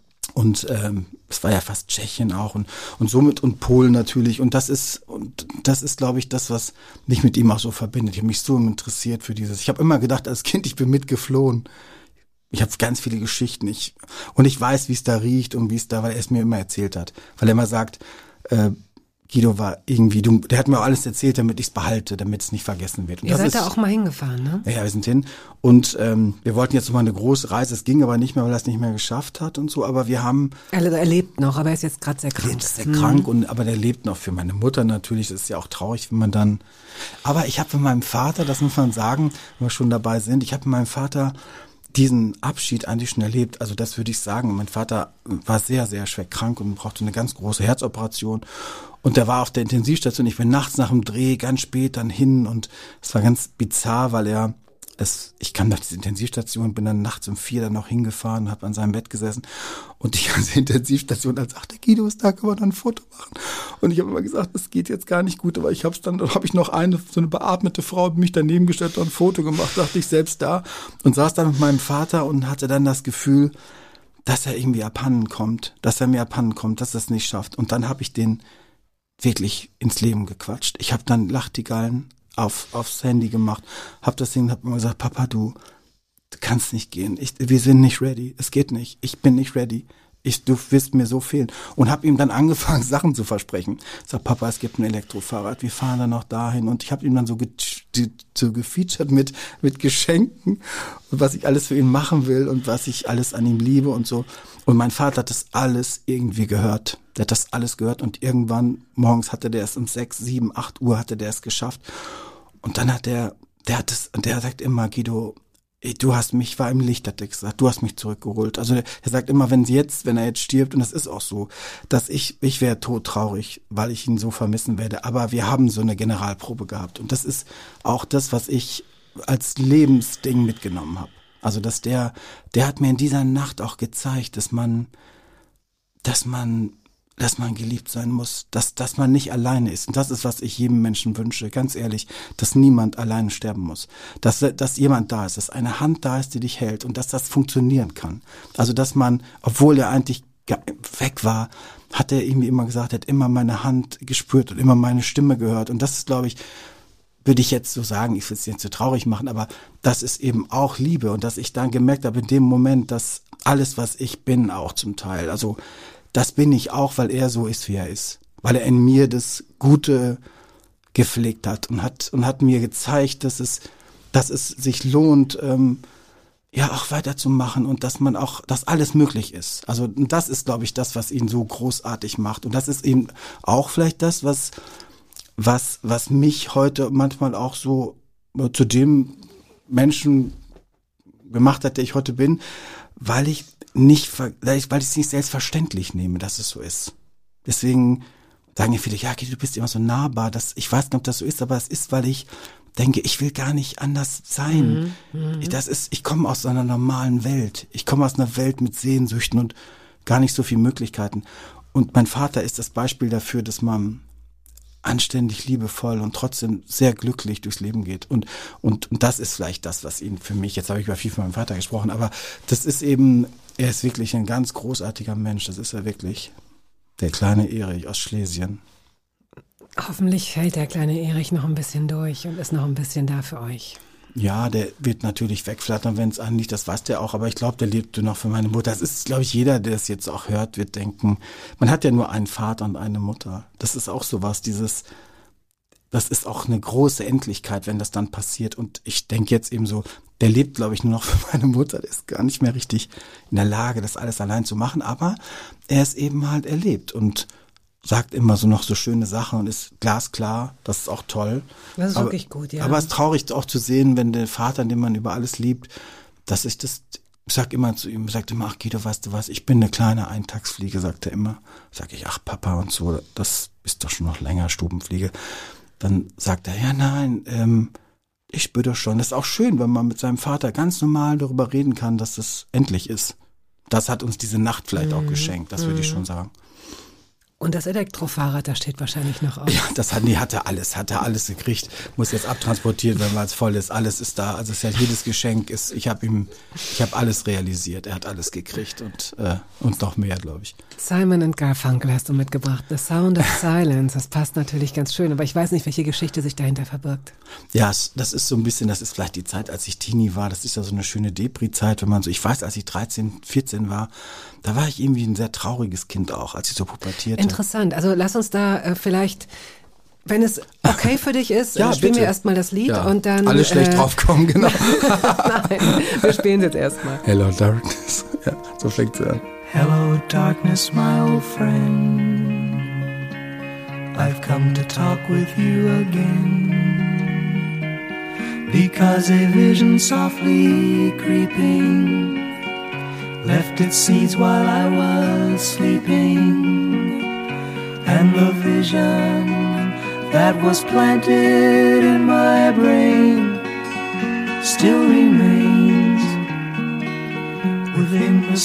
Und ähm, es war ja fast Tschechien auch und und somit und Polen natürlich und das ist und das ist glaube ich das, was mich mit ihm auch so verbindet. Ich habe mich so interessiert für dieses. Ich habe immer gedacht als Kind, ich bin mitgeflohen. Ich habe ganz viele Geschichten. Ich und ich weiß, wie es da riecht und wie es da, weil er es mir immer erzählt hat, weil er immer sagt, äh, Guido war irgendwie, du, der hat mir auch alles erzählt, damit ich es behalte, damit es nicht vergessen wird. Und Ihr das seid ist, da auch mal hingefahren, ne? Ja, wir sind hin und ähm, wir wollten jetzt noch mal eine große Reise, es ging aber nicht mehr, weil er es nicht mehr geschafft hat und so, aber wir haben... Er, er lebt noch, aber er ist jetzt gerade sehr krank. Er ist sehr krank, und aber der lebt noch. Für meine Mutter natürlich, das ist ja auch traurig, wenn man dann... Aber ich habe mit meinem Vater, das muss man sagen, wenn wir schon dabei sind, ich habe mit meinem Vater diesen Abschied eigentlich schon erlebt. Also das würde ich sagen. Mein Vater war sehr, sehr schwer krank und brauchte eine ganz große Herzoperation. Und der war auf der Intensivstation. Ich bin nachts nach dem Dreh ganz spät dann hin und es war ganz bizarr, weil er es, ich kam nach dieser Intensivstation, bin dann nachts um vier dann noch hingefahren, habe an seinem Bett gesessen und die ganze Intensivstation, dann sagte Guido ist da, können wir dann ein Foto machen. Und ich habe immer gesagt, das geht jetzt gar nicht gut, aber ich habe es dann, dann habe ich noch eine, so eine beatmete Frau mich daneben gestellt und ein Foto gemacht, dachte ich selbst da und saß dann mit meinem Vater und hatte dann das Gefühl, dass er irgendwie abhanden kommt, dass er mir abhanden kommt, dass er es nicht schafft. Und dann habe ich den wirklich ins Leben gequatscht. Ich habe dann Nachtigallen auf aufs Handy gemacht, hab das Ding, hab immer gesagt, Papa, du, du kannst nicht gehen, ich, wir sind nicht ready, es geht nicht, ich bin nicht ready, ich, du wirst mir so fehlen. Und hab ihm dann angefangen, Sachen zu versprechen. Sag, Papa, es gibt ein Elektrofahrrad, wir fahren dann noch dahin. Und ich habe ihm dann so, ge so gefeatured mit mit Geschenken und was ich alles für ihn machen will und was ich alles an ihm liebe und so. Und mein Vater hat das alles irgendwie gehört. Der hat das alles gehört und irgendwann morgens hatte der es um sechs, sieben, acht Uhr hatte der es geschafft. Und dann hat der, der hat es, und der sagt immer, Guido, ey, du hast mich, war im Licht, hat er gesagt, du hast mich zurückgeholt. Also er sagt immer, wenn sie jetzt, wenn er jetzt stirbt, und das ist auch so, dass ich, ich wäre todtraurig, weil ich ihn so vermissen werde. Aber wir haben so eine Generalprobe gehabt. Und das ist auch das, was ich als Lebensding mitgenommen habe. Also dass der, der hat mir in dieser Nacht auch gezeigt, dass man, dass man, dass man geliebt sein muss, dass, dass man nicht alleine ist. Und das ist, was ich jedem Menschen wünsche, ganz ehrlich, dass niemand alleine sterben muss. Dass, dass jemand da ist, dass eine Hand da ist, die dich hält und dass das funktionieren kann. Also, dass man, obwohl er eigentlich weg war, hat er irgendwie immer gesagt, er hat immer meine Hand gespürt und immer meine Stimme gehört. Und das ist, glaube ich, würde ich jetzt so sagen, ich will es jetzt so traurig machen, aber das ist eben auch Liebe. Und dass ich dann gemerkt habe in dem Moment, dass alles, was ich bin, auch zum Teil, also das bin ich auch, weil er so ist, wie er ist. Weil er in mir das Gute gepflegt hat und hat und hat mir gezeigt, dass es, dass es sich lohnt, ähm, ja auch weiterzumachen und dass man auch, dass alles möglich ist. Also das ist, glaube ich, das, was ihn so großartig macht. Und das ist eben auch vielleicht das, was was was mich heute manchmal auch so zu dem Menschen gemacht hat, der ich heute bin, weil ich nicht, weil ich es nicht selbstverständlich nehme, dass es so ist. Deswegen sagen ja viele, ja, du bist immer so nahbar. Das, ich weiß nicht, ob das so ist, aber es ist, weil ich denke, ich will gar nicht anders sein. Mhm, ich, das ist, ich komme aus einer normalen Welt. Ich komme aus einer Welt mit Sehnsüchten und gar nicht so viele Möglichkeiten. Und mein Vater ist das Beispiel dafür, dass man anständig, liebevoll und trotzdem sehr glücklich durchs Leben geht. Und, und, und das ist vielleicht das, was ihn für mich, jetzt habe ich über viel von meinem Vater gesprochen, aber das ist eben, er ist wirklich ein ganz großartiger Mensch, das ist er wirklich. Der kleine Erich aus Schlesien. Hoffentlich hält der kleine Erich noch ein bisschen durch und ist noch ein bisschen da für euch. Ja, der wird natürlich wegflattern, wenn es anliegt, das weiß der auch, aber ich glaube, der lebte noch für meine Mutter. Das ist, glaube ich, jeder, der es jetzt auch hört, wird denken, man hat ja nur einen Vater und eine Mutter. Das ist auch sowas, dieses, das ist auch eine große Endlichkeit, wenn das dann passiert. Und ich denke jetzt eben so, der lebt, glaube ich, nur noch für meine Mutter, der ist gar nicht mehr richtig in der Lage, das alles allein zu machen, aber er ist eben halt erlebt und sagt immer so noch so schöne Sachen und ist glasklar, das ist auch toll. Das ist aber, wirklich gut, ja. Aber es ist traurig auch zu sehen, wenn der Vater, den man über alles liebt, dass ich das, ich sag immer zu ihm, sagt immer, ach Guido, weißt du was, ich bin eine kleine Eintagsfliege, sagt er immer. Sag ich, ach Papa und so, das ist doch schon noch länger Stubenfliege. Dann sagt er, ja nein, ähm, ich spüre das schon. Das ist auch schön, wenn man mit seinem Vater ganz normal darüber reden kann, dass das endlich ist. Das hat uns diese Nacht vielleicht mhm. auch geschenkt, das würde ich schon sagen. Und das Elektrofahrrad, das steht wahrscheinlich noch aus. Ja, das hat, nee, hat er alles, hat er alles gekriegt. Muss jetzt abtransportiert werden, weil es voll ist. Alles ist da. Also es ist ja jedes Geschenk ist. Ich habe ihm, ich habe alles realisiert. Er hat alles gekriegt und äh, und noch mehr, glaube ich. Simon and Garfunkel hast du mitgebracht. The Sound of Silence. Das passt natürlich ganz schön, aber ich weiß nicht, welche Geschichte sich dahinter verbirgt. Ja, das ist so ein bisschen. Das ist vielleicht die Zeit, als ich Teenie war. Das ist ja so eine schöne Depri-Zeit, wenn man so. Ich weiß, als ich dreizehn, vierzehn war, da war ich irgendwie ein sehr trauriges Kind auch, als ich so pubertierte. Interessant. Also lass uns da äh, vielleicht, wenn es okay für dich ist, ja, äh, spielen bitte. wir erstmal das Lied ja. und dann... Alle schlecht äh, draufkommen, genau. Nein, wir spielen es jetzt erstmal. Hello Darkness. Ja, so fängt es an. Hello darkness, my old friend. I've come to talk with you again. Because a vision softly creeping left its seeds while I was sleeping, and the vision that was planted in my brain still remains within the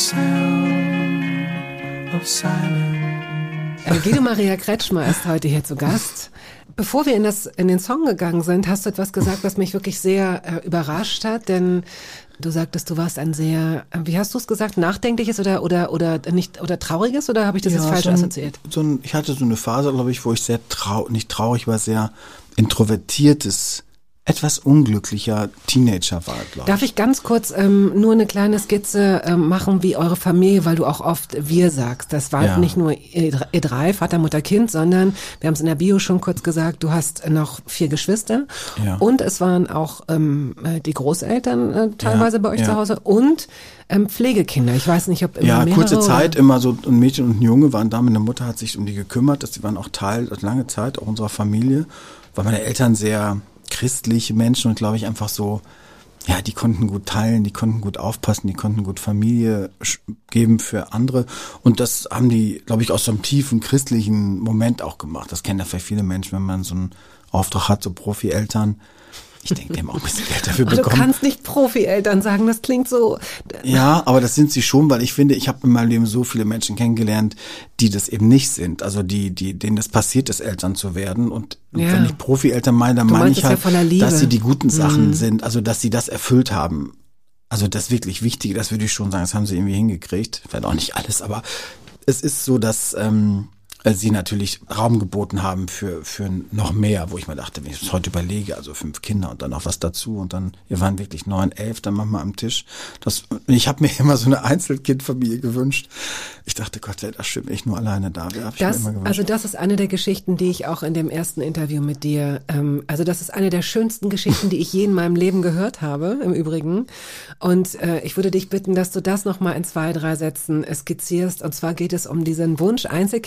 sound of silence. Guido Maria Kretschmer ist heute hier zu Gast. Bevor wir in, das, in den Song gegangen sind, hast du etwas gesagt, was mich wirklich sehr äh, überrascht hat, denn du sagtest, du warst ein sehr, wie hast du es gesagt, nachdenkliches oder oder oder nicht oder trauriges, oder habe ich das ja, jetzt falsch so ein, assoziiert? So ein, ich hatte so eine Phase, glaube ich, wo ich sehr trau nicht traurig war, sehr introvertiertes, etwas unglücklicher Teenager war, glaube ich. Darf ich ganz kurz ähm, nur eine kleine Skizze ähm, machen, wie eure Familie, weil du auch oft wir sagst. Das war Ja. nicht nur ihr ihr drei, Vater, Mutter, Kind, sondern wir haben es in der Bio schon kurz gesagt, du hast noch vier Geschwister Ja. und es waren auch ähm, die Großeltern äh, teilweise Ja, bei euch ja. zu Hause und ähm, Pflegekinder. Ich weiß nicht, ob immer Ja, mehrere kurze Zeit, oder? immer so ein Mädchen und ein Junge waren da. Meine Mutter hat sich um die gekümmert. Das, die waren auch Teil, lange Zeit auch unserer Familie, weil meine Eltern sehr christliche Menschen und glaube ich einfach so, ja, die konnten gut teilen, die konnten gut aufpassen, die konnten gut Familie sch- geben für andere und das haben die, glaube ich, aus so einem tiefen christlichen Moment auch gemacht. Das kennen ja vielleicht viele Menschen, wenn man so einen Auftrag hat, so Profi-Eltern. Ich denke, die haben auch ein bisschen Geld dafür Oh, du bekommen. kannst nicht Profi-Eltern sagen, das klingt so... Ja, aber das sind sie schon, weil ich finde, ich habe in meinem Leben so viele Menschen kennengelernt, die das eben nicht sind. Also die, die, denen das passiert ist, Eltern zu werden. Und Ja. wenn ich Profi-Eltern meine, dann Du meine meinst ich es ja halt, voller Liebe. dass sie die guten Sachen Mhm. sind, also dass sie das erfüllt haben. Also das wirklich Wichtige, das würde ich schon sagen, das haben sie irgendwie hingekriegt. Vielleicht auch nicht alles, aber es ist so, dass ähm, sie natürlich Raum geboten haben für für noch mehr, wo ich mir dachte, wenn ich es heute überlege, also fünf Kinder und dann noch was dazu und dann, wir waren wirklich neun, elf, dann machen wir am Tisch. Das, ich habe mir immer so eine Einzelkindfamilie gewünscht. Ich dachte, Gott, wäre das schön, wenn ich nur alleine da wäre. Hab ich Das, mir immer gewünscht. also das ist eine der Geschichten, die ich auch in dem ersten Interview mit dir, ähm, also das ist eine der schönsten Geschichten, die ich je in meinem Leben gehört habe, im Übrigen. Und äh, ich würde dich bitten, dass du das nochmal in zwei, drei Sätzen skizzierst. Und zwar geht es um diesen Wunsch, Einzelkind zu sein.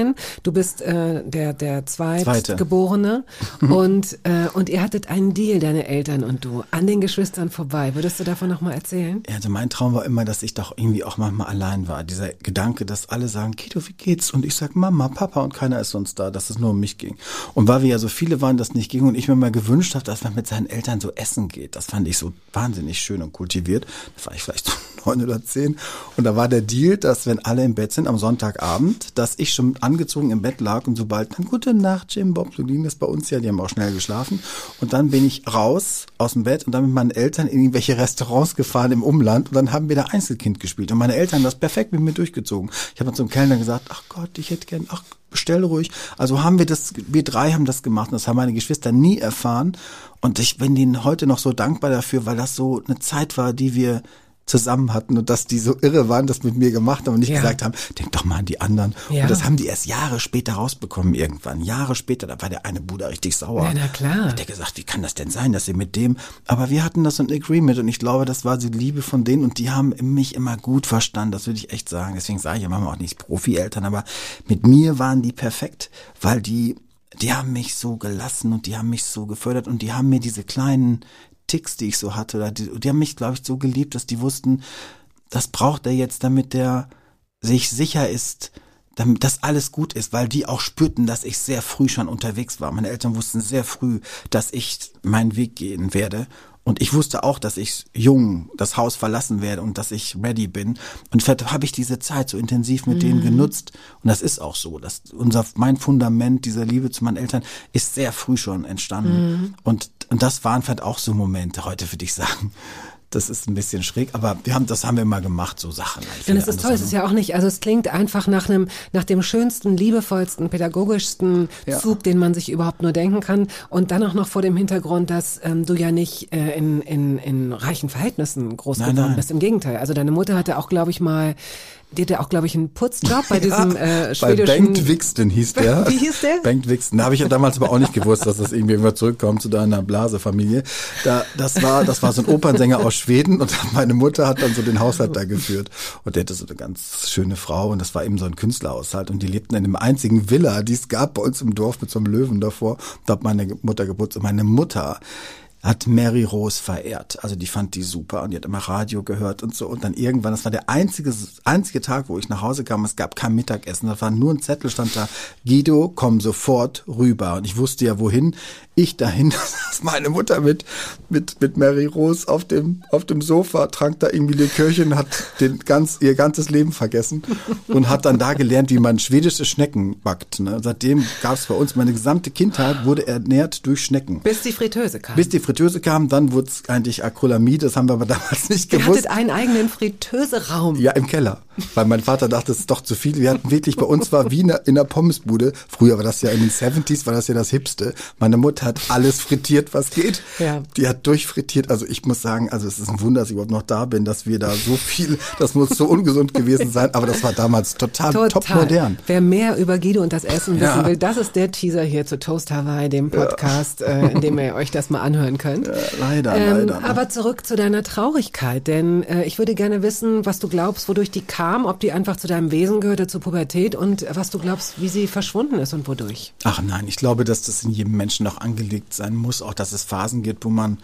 dreizehn. Du bist äh, der der Zweitgeborene. Zweite. und äh, und ihr hattet einen Deal, deine Eltern und du, an den Geschwistern vorbei. Würdest du davon nochmal erzählen? Ja, also mein Traum war immer, dass ich doch irgendwie auch manchmal allein war. Dieser Gedanke, dass alle sagen, Guido, wie geht's? Und ich sag Mama, Papa und keiner ist sonst da, dass es nur um mich ging. Und weil wir ja so viele waren, dass nicht ging und ich mir mal gewünscht habe, dass man mit seinen Eltern so essen geht. Das fand ich so wahnsinnig schön und kultiviert. Da war ich vielleicht so neun oder zehn. Und da war der Deal, dass wenn alle im Bett sind am Sonntagabend, dass ich schon angezogen im Bett lag und sobald dann gute Nacht, Jim Bob, so ging das bei uns ja, die haben auch schnell geschlafen. Und dann bin ich raus aus dem Bett und dann mit meinen Eltern in irgendwelche Restaurants gefahren im Umland und dann haben wir da Einzelkind gespielt. Und meine Eltern haben das perfekt mit mir durchgezogen. Ich habe dann zum Kellner gesagt, ach Gott, ich hätte gern, ach, bestell ruhig. Also haben wir das, wir drei haben das gemacht und das haben meine Geschwister nie erfahren. Und ich bin ihnen heute noch so dankbar dafür, weil das so eine Zeit war, die wir zusammen hatten und dass die so irre waren, das mit mir gemacht haben und nicht ja. gesagt haben, denk doch mal an die anderen. Ja. Und das haben die erst Jahre später rausbekommen irgendwann. Jahre später, da war der eine Bruder richtig sauer. Ja, na klar. Hat der gesagt, wie kann das denn sein, dass ihr mit dem, aber wir hatten das ein Agreement und ich glaube, das war die Liebe von denen und die haben mich immer gut verstanden, das würde ich echt sagen. Deswegen sage ich ja manchmal auch nicht Profi-Eltern, aber mit mir waren die perfekt, weil die, die haben mich so gelassen und die haben mich so gefördert und die haben mir diese kleinen Ticks, die ich so hatte, oder die, die haben mich, glaube ich, so geliebt, dass die wussten, das braucht er jetzt, damit er sich sicher ist, damit das alles gut ist, weil die auch spürten, dass ich sehr früh schon unterwegs war. Meine Eltern wussten sehr früh, dass ich meinen Weg gehen werde. Und ich wusste auch, dass ich jung das Haus verlassen werde und dass ich ready bin. Und vielleicht habe ich diese Zeit so intensiv mit mhm. denen genutzt. Und das ist auch so. Dass unser, mein Fundament dieser Liebe zu meinen Eltern ist sehr früh schon entstanden. Mhm. Und, und das waren vielleicht auch so Momente, heute würde ich sagen. Das ist ein bisschen schräg, aber wir haben, das haben wir immer gemacht, so Sachen. Denn es ist toll, es ist ja auch nicht, also es klingt einfach nach einem, nach dem schönsten, liebevollsten, pädagogischsten ja. Zug, den man sich überhaupt nur denken kann. Und dann auch noch vor dem Hintergrund, dass ähm, du ja nicht äh, in, in, in reichen Verhältnissen groß nein, geworden nein. bist. Im Gegenteil. Also deine Mutter hatte auch, glaube ich, mal Die hatte auch, glaube ich, einen Putzjob bei diesem ja, äh, schwedischen... Bei Bengt Wixten hieß der. Wie hieß der? Bengt Wixten. Da habe ich ja damals aber auch nicht gewusst, dass das irgendwie immer zurückkommt zu deiner Blasefamilie. Da, das war, das war so ein Opernsänger aus Schweden und meine Mutter hat dann so den Haushalt da geführt. Und der hatte so eine ganz schöne Frau und das war eben so ein Künstlerhaushalt und die lebten in dem einzigen Villa, die es gab bei uns im Dorf mit so einem Löwen davor. Da hat meine Mutter geputzt und meine Mutter hat Mary Rose verehrt. Also die fand die super und die hat immer Radio gehört und so. Und dann irgendwann, das war der einzige einzige Tag, wo ich nach Hause kam, es gab kein Mittagessen. Da war nur ein Zettel, stand da, Guido, komm sofort rüber. Und ich wusste ja, wohin. Ich dahin, da saß meine Mutter mit mit mit Mary Rose auf dem auf dem Sofa, trank da irgendwie Likörchen, hat den ganz ihr ganzes Leben vergessen und hat dann da gelernt, wie man schwedische Schnecken backt. Ne? Seitdem gab es bei uns, meine gesamte Kindheit wurde ernährt durch Schnecken. Bis die Fritteuse kam. Bis die Fritteuse kam, dann wurde es eigentlich Acrylamid, das haben wir aber damals nicht Ihr gewusst. hattet einen eigenen Fritteuseraum. Ja, im Keller. Weil mein Vater dachte, es ist doch zu viel. Wir hatten wirklich, bei uns war wie in der Pommesbude. Früher war das ja in den siebziger, war das ja das Hipste. Meine Mutter hat alles frittiert, was geht. Ja. Die hat durchfrittiert. Also ich muss sagen, also es ist ein Wunder, dass ich überhaupt noch da bin, dass wir da so viel, das muss so ungesund gewesen sein. Aber das war damals total, total. top modern. Wer mehr über Guido und das Essen wissen ja. will, das ist der Teaser hier zu Toast Hawaii, dem Podcast, ja. äh, in dem ihr euch das mal anhören könnt. Ja, leider, ähm, leider. Ne? Aber zurück zu deiner Traurigkeit, denn äh, ich würde gerne wissen, was du glaubst, wodurch die kam, ob die einfach zu deinem Wesen gehörte, zur Pubertät und was du glaubst, wie sie verschwunden ist und wodurch. Ach nein, ich glaube, dass das in jedem Menschen auch angelegt sein muss, auch dass es Phasen gibt, wo man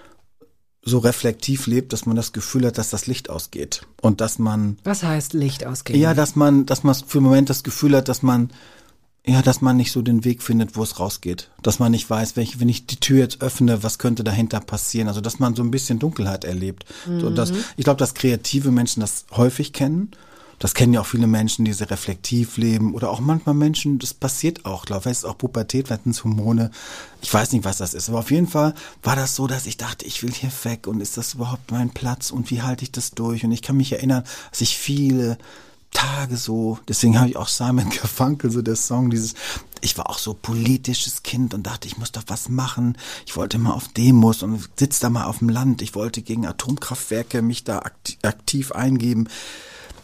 so reflektiv lebt, dass man das Gefühl hat, dass das Licht ausgeht und dass man... Was heißt Licht ausgehen? Ja, dass man, dass man für einen Moment das Gefühl hat, dass man Ja, dass man nicht so den Weg findet, wo es rausgeht. Dass man nicht weiß, welche, wenn ich die Tür jetzt öffne, was könnte dahinter passieren. Also, dass man so ein bisschen Dunkelheit erlebt. Mhm. So, dass, ich glaube, dass kreative Menschen das häufig kennen. Das kennen ja auch viele Menschen, die sehr reflektiv leben. Oder auch manchmal Menschen, das passiert auch, glaube ich. Es ist auch Pubertät, vielleicht sind es Hormone. Ich weiß nicht, was das ist. Aber auf jeden Fall war das so, dass ich dachte, ich will hier weg. Und ist das überhaupt mein Platz? Und wie halte ich das durch? Und ich kann mich erinnern, dass ich viele Tage so, deswegen habe ich auch Simon Garfunkel, so der Song, dieses, ich war auch so politisches Kind und dachte, ich muss doch was machen. Ich wollte mal auf Demos und sitze da mal auf dem Land. Ich wollte gegen Atomkraftwerke mich da aktiv, aktiv eingeben.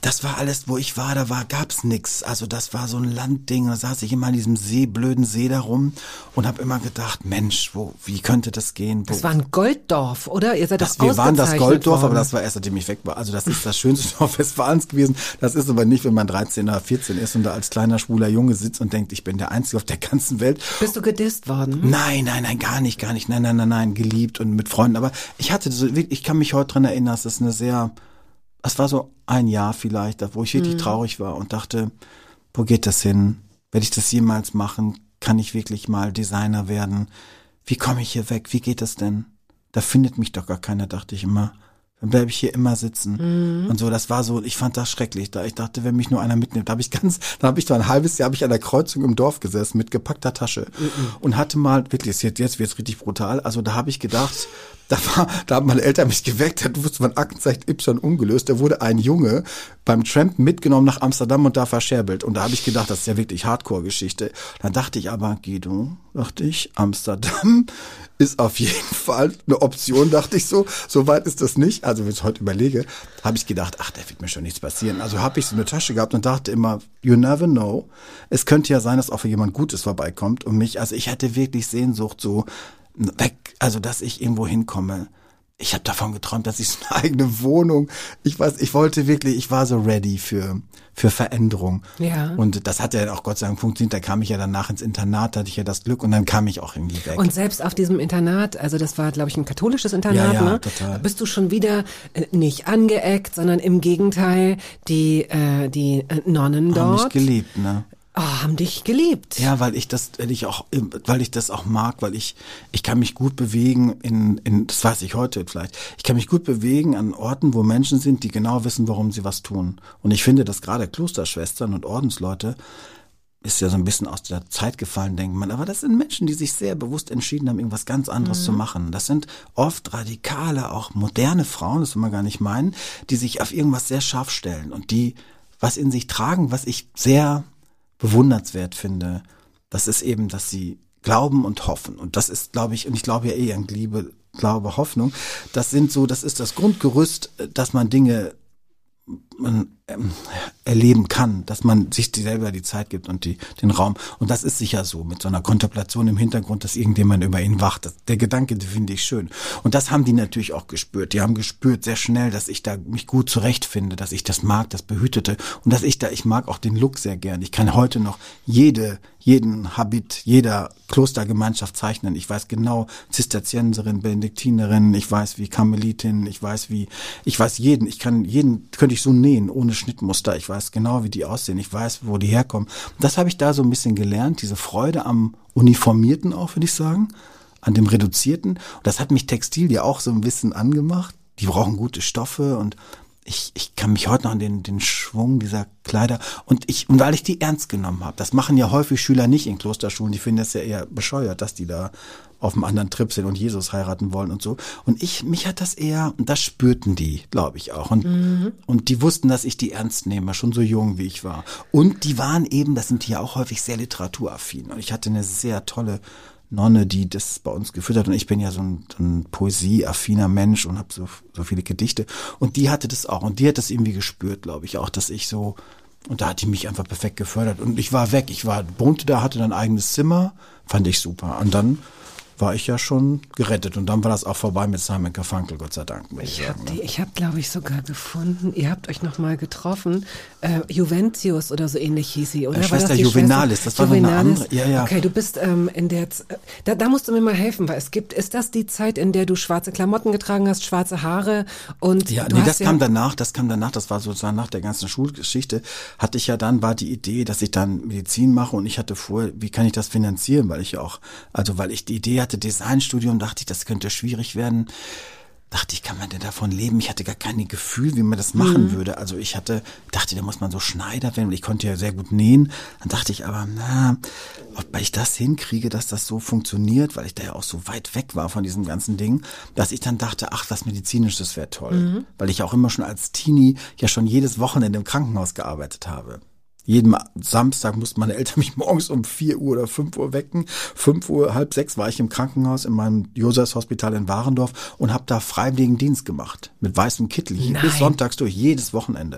das war alles, wo ich war, da war, gab's nix. Also das war so ein Landding, da saß ich immer in diesem See, blöden See da rum und habe immer gedacht, Mensch, wo, wie könnte das gehen? Wo, Das war ein Golddorf, oder? Ihr seid das, doch wir waren das Golddorf, worden. aber das war erst, nachdem ich weg war. Also das ist das schönste Dorf Westfalens gewesen. Das ist aber nicht, wenn man dreizehn oder vierzehn ist und da als kleiner schwuler Junge sitzt und denkt, ich bin der Einzige auf der ganzen Welt. Bist du gedisst worden? Nein, nein, nein, gar nicht, gar nicht. Nein, nein, nein, nein, geliebt und mit Freunden. Aber ich hatte so, ich kann mich heute dran erinnern, das ist eine sehr, das war so ein Jahr vielleicht, wo ich wirklich mhm. traurig war und dachte, wo geht das hin? Werde ich das jemals machen? Kann ich wirklich mal Designer werden? Wie komme ich hier weg? Wie geht das denn? Da findet mich doch gar keiner, dachte ich immer. Dann bleibe ich hier immer sitzen. Mhm. Und so, das war so, ich fand das schrecklich. Da ich dachte, wenn mich nur einer mitnimmt, da habe ich ganz, da habe ich da ein halbes Jahr habe ich an der Kreuzung im Dorf gesessen mit gepackter Tasche mhm. und hatte mal, wirklich, jetzt, jetzt wird's richtig brutal, also da habe ich gedacht, da war, da haben meine Eltern mich geweckt, da wusste man Aktenzeichen Y ungelöst, da wurde ein Junge beim Trampen mitgenommen nach Amsterdam und da verscherbelt. Und da habe ich gedacht, das ist ja wirklich Hardcore-Geschichte. Dann dachte ich aber, Guido, dachte ich, Amsterdam ist auf jeden Fall eine Option, dachte ich so. So weit ist das nicht. Also wenn ich heute überlege, habe ich gedacht, ach, da wird mir schon nichts passieren. Also habe ich so eine Tasche gehabt und dachte immer, you never know. Es könnte ja sein, dass auch für jemand Gutes vorbeikommt und mich, also ich hatte wirklich Sehnsucht so weg, also dass ich irgendwo hinkomme. Ich habe davon geträumt, dass ich so eine eigene Wohnung, ich weiß, ich wollte wirklich, ich war so ready für für Veränderung. Ja. Und das hat ja auch Gott sei Dank funktioniert. Da kam ich ja danach ins Internat, da hatte ich ja das Glück und dann kam ich auch irgendwie weg. Und selbst auf diesem Internat, also das war, glaube ich, ein katholisches Internat, ja, ja, ne? Total. Bist du schon wieder äh, nicht angeeckt, sondern im Gegenteil, die äh, die äh, Nonnen Haben dort mich geliebt, ne? Oh, haben dich geliebt. Ja, weil ich das, weil ich auch, weil ich das auch mag, weil ich, ich kann mich gut bewegen in, in, das weiß ich heute vielleicht, ich kann mich gut bewegen an Orten, wo Menschen sind, die genau wissen, warum sie was tun. Und ich finde, dass gerade Klosterschwestern und Ordensleute, ist ja so ein bisschen aus der Zeit gefallen, denkt man, aber das sind Menschen, die sich sehr bewusst entschieden haben, irgendwas ganz anderes mhm. zu machen. Das sind oft radikale, auch moderne Frauen, das will man gar nicht meinen, die sich auf irgendwas sehr scharf stellen und die was in sich tragen, was ich sehr bewundernswert finde, das ist eben, dass sie glauben und hoffen. Und das ist, glaube ich, und ich glaube ja eh an Liebe, Glaube, Hoffnung. Das sind so, das ist das Grundgerüst, dass man Dinge man, ähm, erleben kann, dass man sich die selber die Zeit gibt und die, den Raum. Und das ist sicher so, mit so einer Kontemplation im Hintergrund, dass irgendjemand über ihn wacht. Das, der Gedanke, den finde ich schön. Und das haben die natürlich auch gespürt. Die haben gespürt sehr schnell, dass ich da mich gut zurechtfinde, dass ich das mag, das Behütete. Und dass ich da, ich mag auch den Look sehr gern. Ich kann heute noch jede, jeden Habit, jeder Klostergemeinschaft zeichnen. Ich weiß genau, Zisterzienserin, Benediktinerin, ich weiß wie Karmelitin, ich weiß wie, ich weiß jeden, ich kann jeden, könnte ich so nähen, ohne Schnittmuster. Ich weiß genau, wie die aussehen. Ich weiß, wo die herkommen. Das habe ich da so ein bisschen gelernt, diese Freude am Uniformierten auch, würde ich sagen, an dem Reduzierten. Und das hat mich Textil ja auch so ein bisschen angemacht. Die brauchen gute Stoffe und ich, ich kann mich heute noch an den, den Schwung dieser Kleider und ich, und weil ich die ernst genommen habe. Das machen ja häufig Schüler nicht in Klosterschulen. Die finden das ja eher bescheuert, dass die da auf einem anderen Trip sind und Jesus heiraten wollen und so. Und ich, mich hat das eher, und das spürten die, glaube ich auch. Und, mhm. und die wussten, dass ich die ernst nehme, schon so jung wie ich war. Und die waren eben, das sind die ja auch häufig sehr literaturaffin. Und ich hatte eine sehr tolle Nonne, die das bei uns geführt hat. Und ich bin ja so ein, so ein poesieaffiner Mensch und habe so, so viele Gedichte. Und die hatte das auch. Und die hat das irgendwie gespürt, glaube ich auch, dass ich so, und da hat die mich einfach perfekt gefördert. Und ich war weg. Ich war, wohnte da, hatte dann ein eigenes Zimmer. Fand ich super. Und dann war ich ja schon gerettet. Und dann war das auch vorbei mit Simon Garfunkel, Gott sei Dank. Ich, ich habe die, ich habe, glaube ich, sogar gefunden, ihr habt euch noch mal getroffen, äh, Juventius oder so ähnlich hieß sie, oder? Äh, Schwester war das Juvenalis, Schwester? das war Juvenalis? noch eine andere. Ja, ja. Okay, du bist ähm, in der, Z- da, da musst du mir mal helfen, weil es gibt, ist das die Zeit, in der du schwarze Klamotten getragen hast, schwarze Haare und ja, du nee, hast das ja kam danach, das kam danach, das war sozusagen nach der ganzen Schulgeschichte, hatte ich ja dann, war die Idee, dass ich dann Medizin mache und ich hatte vor, wie kann ich das finanzieren, weil ich ja auch, also weil ich die Idee hatte, Designstudium, dachte ich, das könnte schwierig werden. Dachte ich, kann man denn davon leben? Ich hatte gar kein Gefühl, wie man das machen mhm. würde. Also ich hatte, dachte, da muss man so Schneider werden, weil ich konnte ja sehr gut nähen. Dann dachte ich aber, na, ob ich das hinkriege, dass das so funktioniert, weil ich da ja auch so weit weg war von diesem ganzen Ding, dass ich dann dachte, ach, was Medizinisches wäre toll. Mhm. Weil ich auch immer schon als Teenie ja schon jedes Wochenende im Krankenhaus gearbeitet habe. Jeden Samstag mussten meine Eltern mich morgens um vier Uhr oder fünf Uhr wecken. fünf Uhr, halb sechs war ich im Krankenhaus in meinem Josefs-Hospital in Warendorf und habe da freiwilligen Dienst gemacht. Mit weißem Kittel, Nein. bis sonntags durch, jedes Wochenende.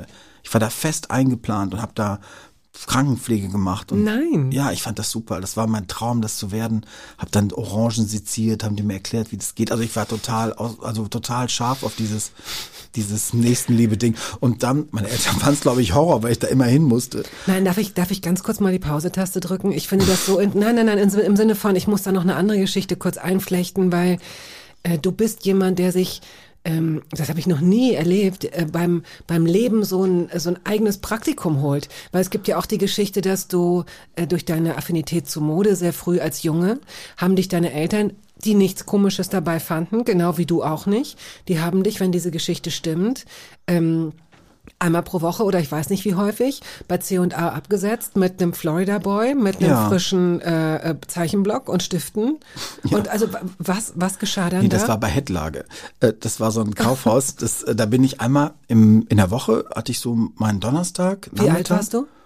Ich war da fest eingeplant und habe da Krankenpflege gemacht. Und Nein. Ja, ich fand das super. Das war mein Traum, das zu werden. Hab dann Orangen seziert, haben die mir erklärt, wie das geht. Also ich war total, also total scharf auf dieses, dieses Nächstenliebe-Ding. Und dann, meine Eltern fanden es, glaube ich, Horror, weil ich da immer hin musste. Nein, darf ich, darf ich ganz kurz mal die Pause-Taste drücken? Ich finde das so, in, nein, nein, nein, im Sinne von, ich muss da noch eine andere Geschichte kurz einflechten, weil äh, du bist jemand, der sich Ähm, das habe ich noch nie erlebt, äh, beim beim Leben so ein so ein eigenes Praktikum holt. Weil es gibt ja auch die Geschichte, dass du äh, durch deine Affinität zu Mode sehr früh als Junge, haben dich deine Eltern, die nichts Komisches dabei fanden, genau wie du auch nicht, die haben dich, wenn diese Geschichte stimmt, ähm, einmal pro Woche oder ich weiß nicht wie häufig, bei C und A abgesetzt mit einem Florida Boy, mit einem Ja. frischen äh, Zeichenblock und Stiften. Ja. Und also was was geschah dann Nee, da? das war bei Hettlage. Äh, Das war so ein Kaufhaus. Das, äh, da bin ich einmal im, in der Woche, hatte ich so meinen Donnerstag. Wie alt Nachmittag. warst du?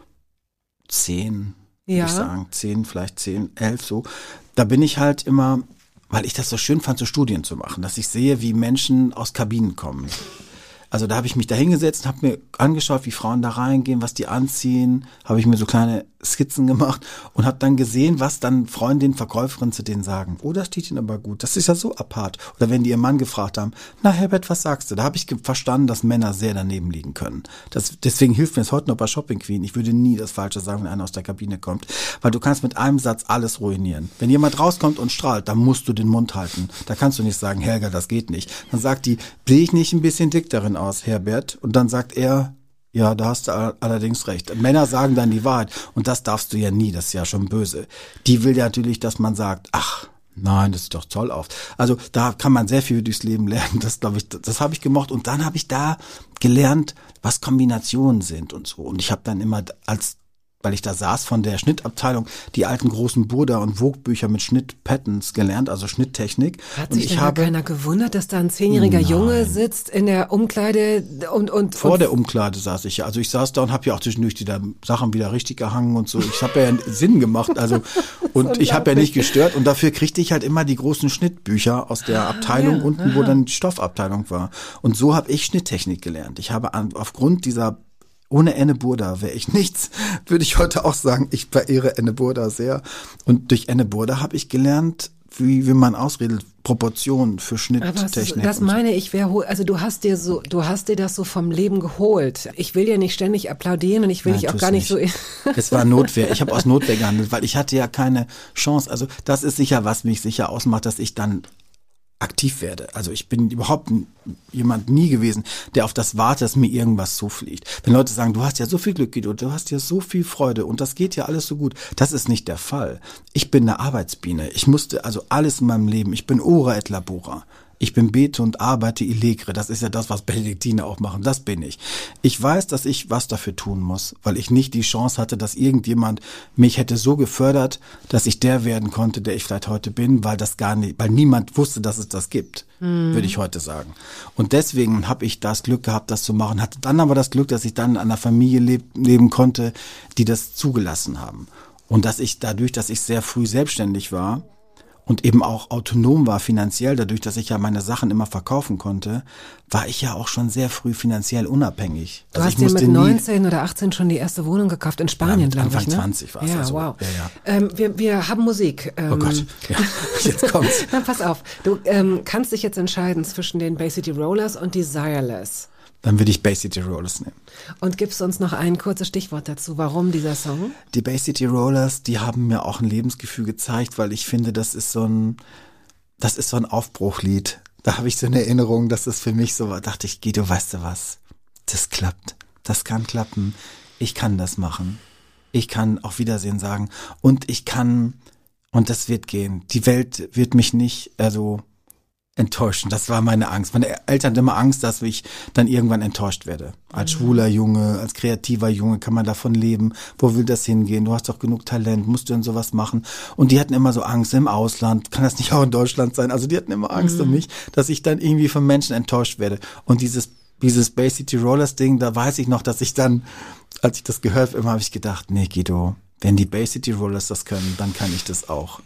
Zehn, Ja. würde ich sagen. Zehn, vielleicht zehn, elf so. Da bin ich halt immer, weil ich das so schön fand, so Studien zu machen, dass ich sehe, wie Menschen aus Kabinen kommen. Also da habe ich mich da hingesetzt, habe mir angeschaut, wie Frauen da reingehen, was die anziehen, habe ich mir so kleine Skizzen gemacht und habe dann gesehen, was dann Freundinnen, Verkäuferinnen zu denen sagen. Oh, das steht ihnen aber gut, das ist ja so apart. Oder wenn die ihren Mann gefragt haben, na Herbert, was sagst du? Da habe ich ge- verstanden, dass Männer sehr daneben liegen können. Das, deswegen hilft mir es heute noch bei Shopping Queen. Ich würde nie das Falsche sagen, wenn einer aus der Kabine kommt, weil du kannst mit einem Satz alles ruinieren. Wenn jemand rauskommt und strahlt, dann musst du den Mund halten. Da kannst du nicht sagen, Helga, das geht nicht. Dann sagt die, sehe ich nicht ein bisschen dick darin aus, Herbert? Und dann sagt er, ja, da hast du allerdings recht. Männer sagen dann die Wahrheit und das darfst du ja nie, das ist ja schon böse. Die will ja natürlich, dass man sagt, ach, nein, das sieht doch toll aus. Also da kann man sehr viel durchs Leben lernen, das glaube ich, das, das habe ich gemocht und dann habe ich da gelernt, was Kombinationen sind und so. Und ich habe dann immer als weil ich da saß von der Schnittabteilung, die alten großen Burda- und Vogue-Bücher mit Schnitt-Patterns gelernt, also Schnitttechnik. Hat und sich ich denn habe da keiner gewundert, dass da ein zehnjähriger Nein. Junge sitzt in der Umkleide und und Vor und der Umkleide saß ich ja. Also ich saß da und habe ja auch zwischendurch die da Sachen wieder richtig gehangen und so. Ich habe ja Sinn gemacht. Also und ich habe ja nicht gestört. Und dafür kriegte ich halt immer die großen Schnittbücher aus der Abteilung ja, unten, wo aha. dann die Stoffabteilung war. Und so habe ich Schnitttechnik gelernt. Ich habe an, aufgrund dieser ohne Enne Burda wäre ich nichts, würde ich heute auch sagen. Ich verehre Enne Burda sehr. Und durch Enne Burda habe ich gelernt, wie, wie man ausredet, Proportionen für aber Schnitttechnik. das, das und so. meine ich, wer hol- also du hast dir so, du hast dir das so vom Leben geholt. Ich will ja nicht ständig applaudieren und ich will Nein, dich auch tu's gar nicht, so. Es war Notwehr. Ich habe aus Notwehr gehandelt, weil ich hatte ja keine Chance. Also das ist sicher, was mich sicher ausmacht, dass ich dann aktiv werde. Also ich bin überhaupt n- jemand nie gewesen, der auf das wartet, dass mir irgendwas zufliegt. Wenn Leute sagen, du hast ja so viel Glück, Guido, du hast ja so viel Freude und das geht ja alles so gut. Das ist nicht der Fall. Ich bin eine Arbeitsbiene. Ich musste also alles in meinem Leben. Ich bin ora et labora. Ich bin bete und arbeite illegre. Das ist ja das, was Benediktiner auch machen. Das bin ich. Ich weiß, dass ich was dafür tun muss, weil ich nicht die Chance hatte, dass irgendjemand mich hätte so gefördert, dass ich der werden konnte, der ich vielleicht heute bin, weil das gar nicht, weil niemand wusste, dass es das gibt, mhm. würde ich heute sagen. Und deswegen habe ich das Glück gehabt, das zu machen. Hatte dann aber das Glück, dass ich dann in einer Familie leb- leben konnte, die das zugelassen haben. Und dass ich dadurch, dass ich sehr früh selbstständig war, und eben auch autonom war finanziell, dadurch, dass ich ja meine Sachen immer verkaufen konnte, war ich ja auch schon sehr früh finanziell unabhängig. Du Also hast ich dir musste mit nie- neunzehn oder achtzehn schon die erste Wohnung gekauft in Spanien, Ja, glaube ich, Anfang ne? zwanzig war es ja, ja so. wow. Ja, ja. Ähm, wir, wir haben Musik. Ähm, Oh Gott, ja, jetzt kommt's. Na, pass auf. Du ähm, kannst dich jetzt entscheiden zwischen den Bay City Rollers und Desireless. Dann würde ich Bay City Rollers nehmen. Und gibst uns noch ein kurzes Stichwort dazu, warum dieser Song? Die Bay City Rollers, die haben mir auch ein Lebensgefühl gezeigt, weil ich finde, das ist so ein, das ist so ein Aufbruchlied. Da habe ich so eine Erinnerung, dass das für mich so war. Dachte ich, Guido, weißt du was? Das klappt. Das kann klappen. Ich kann das machen. Ich kann auf Wiedersehen sagen. Und ich kann, und das wird gehen. Die Welt wird mich nicht, also, enttäuschen. Das war meine Angst. Meine Eltern hatten immer Angst, dass ich dann irgendwann enttäuscht werde. Als schwuler Junge, als kreativer Junge kann man davon leben. Wo will das hingehen? Du hast doch genug Talent, musst du denn sowas machen? Und die hatten immer so Angst im Ausland. Kann das nicht auch in Deutschland sein? Also die hatten immer Angst mhm. um mich, dass ich dann irgendwie von Menschen enttäuscht werde. Und dieses dieses Bay City Rollers Ding, da weiß ich noch, dass ich dann, als ich das gehört habe, immer habe ich gedacht, nee Guido, wenn die Bay City Rollers das können, dann kann ich das auch.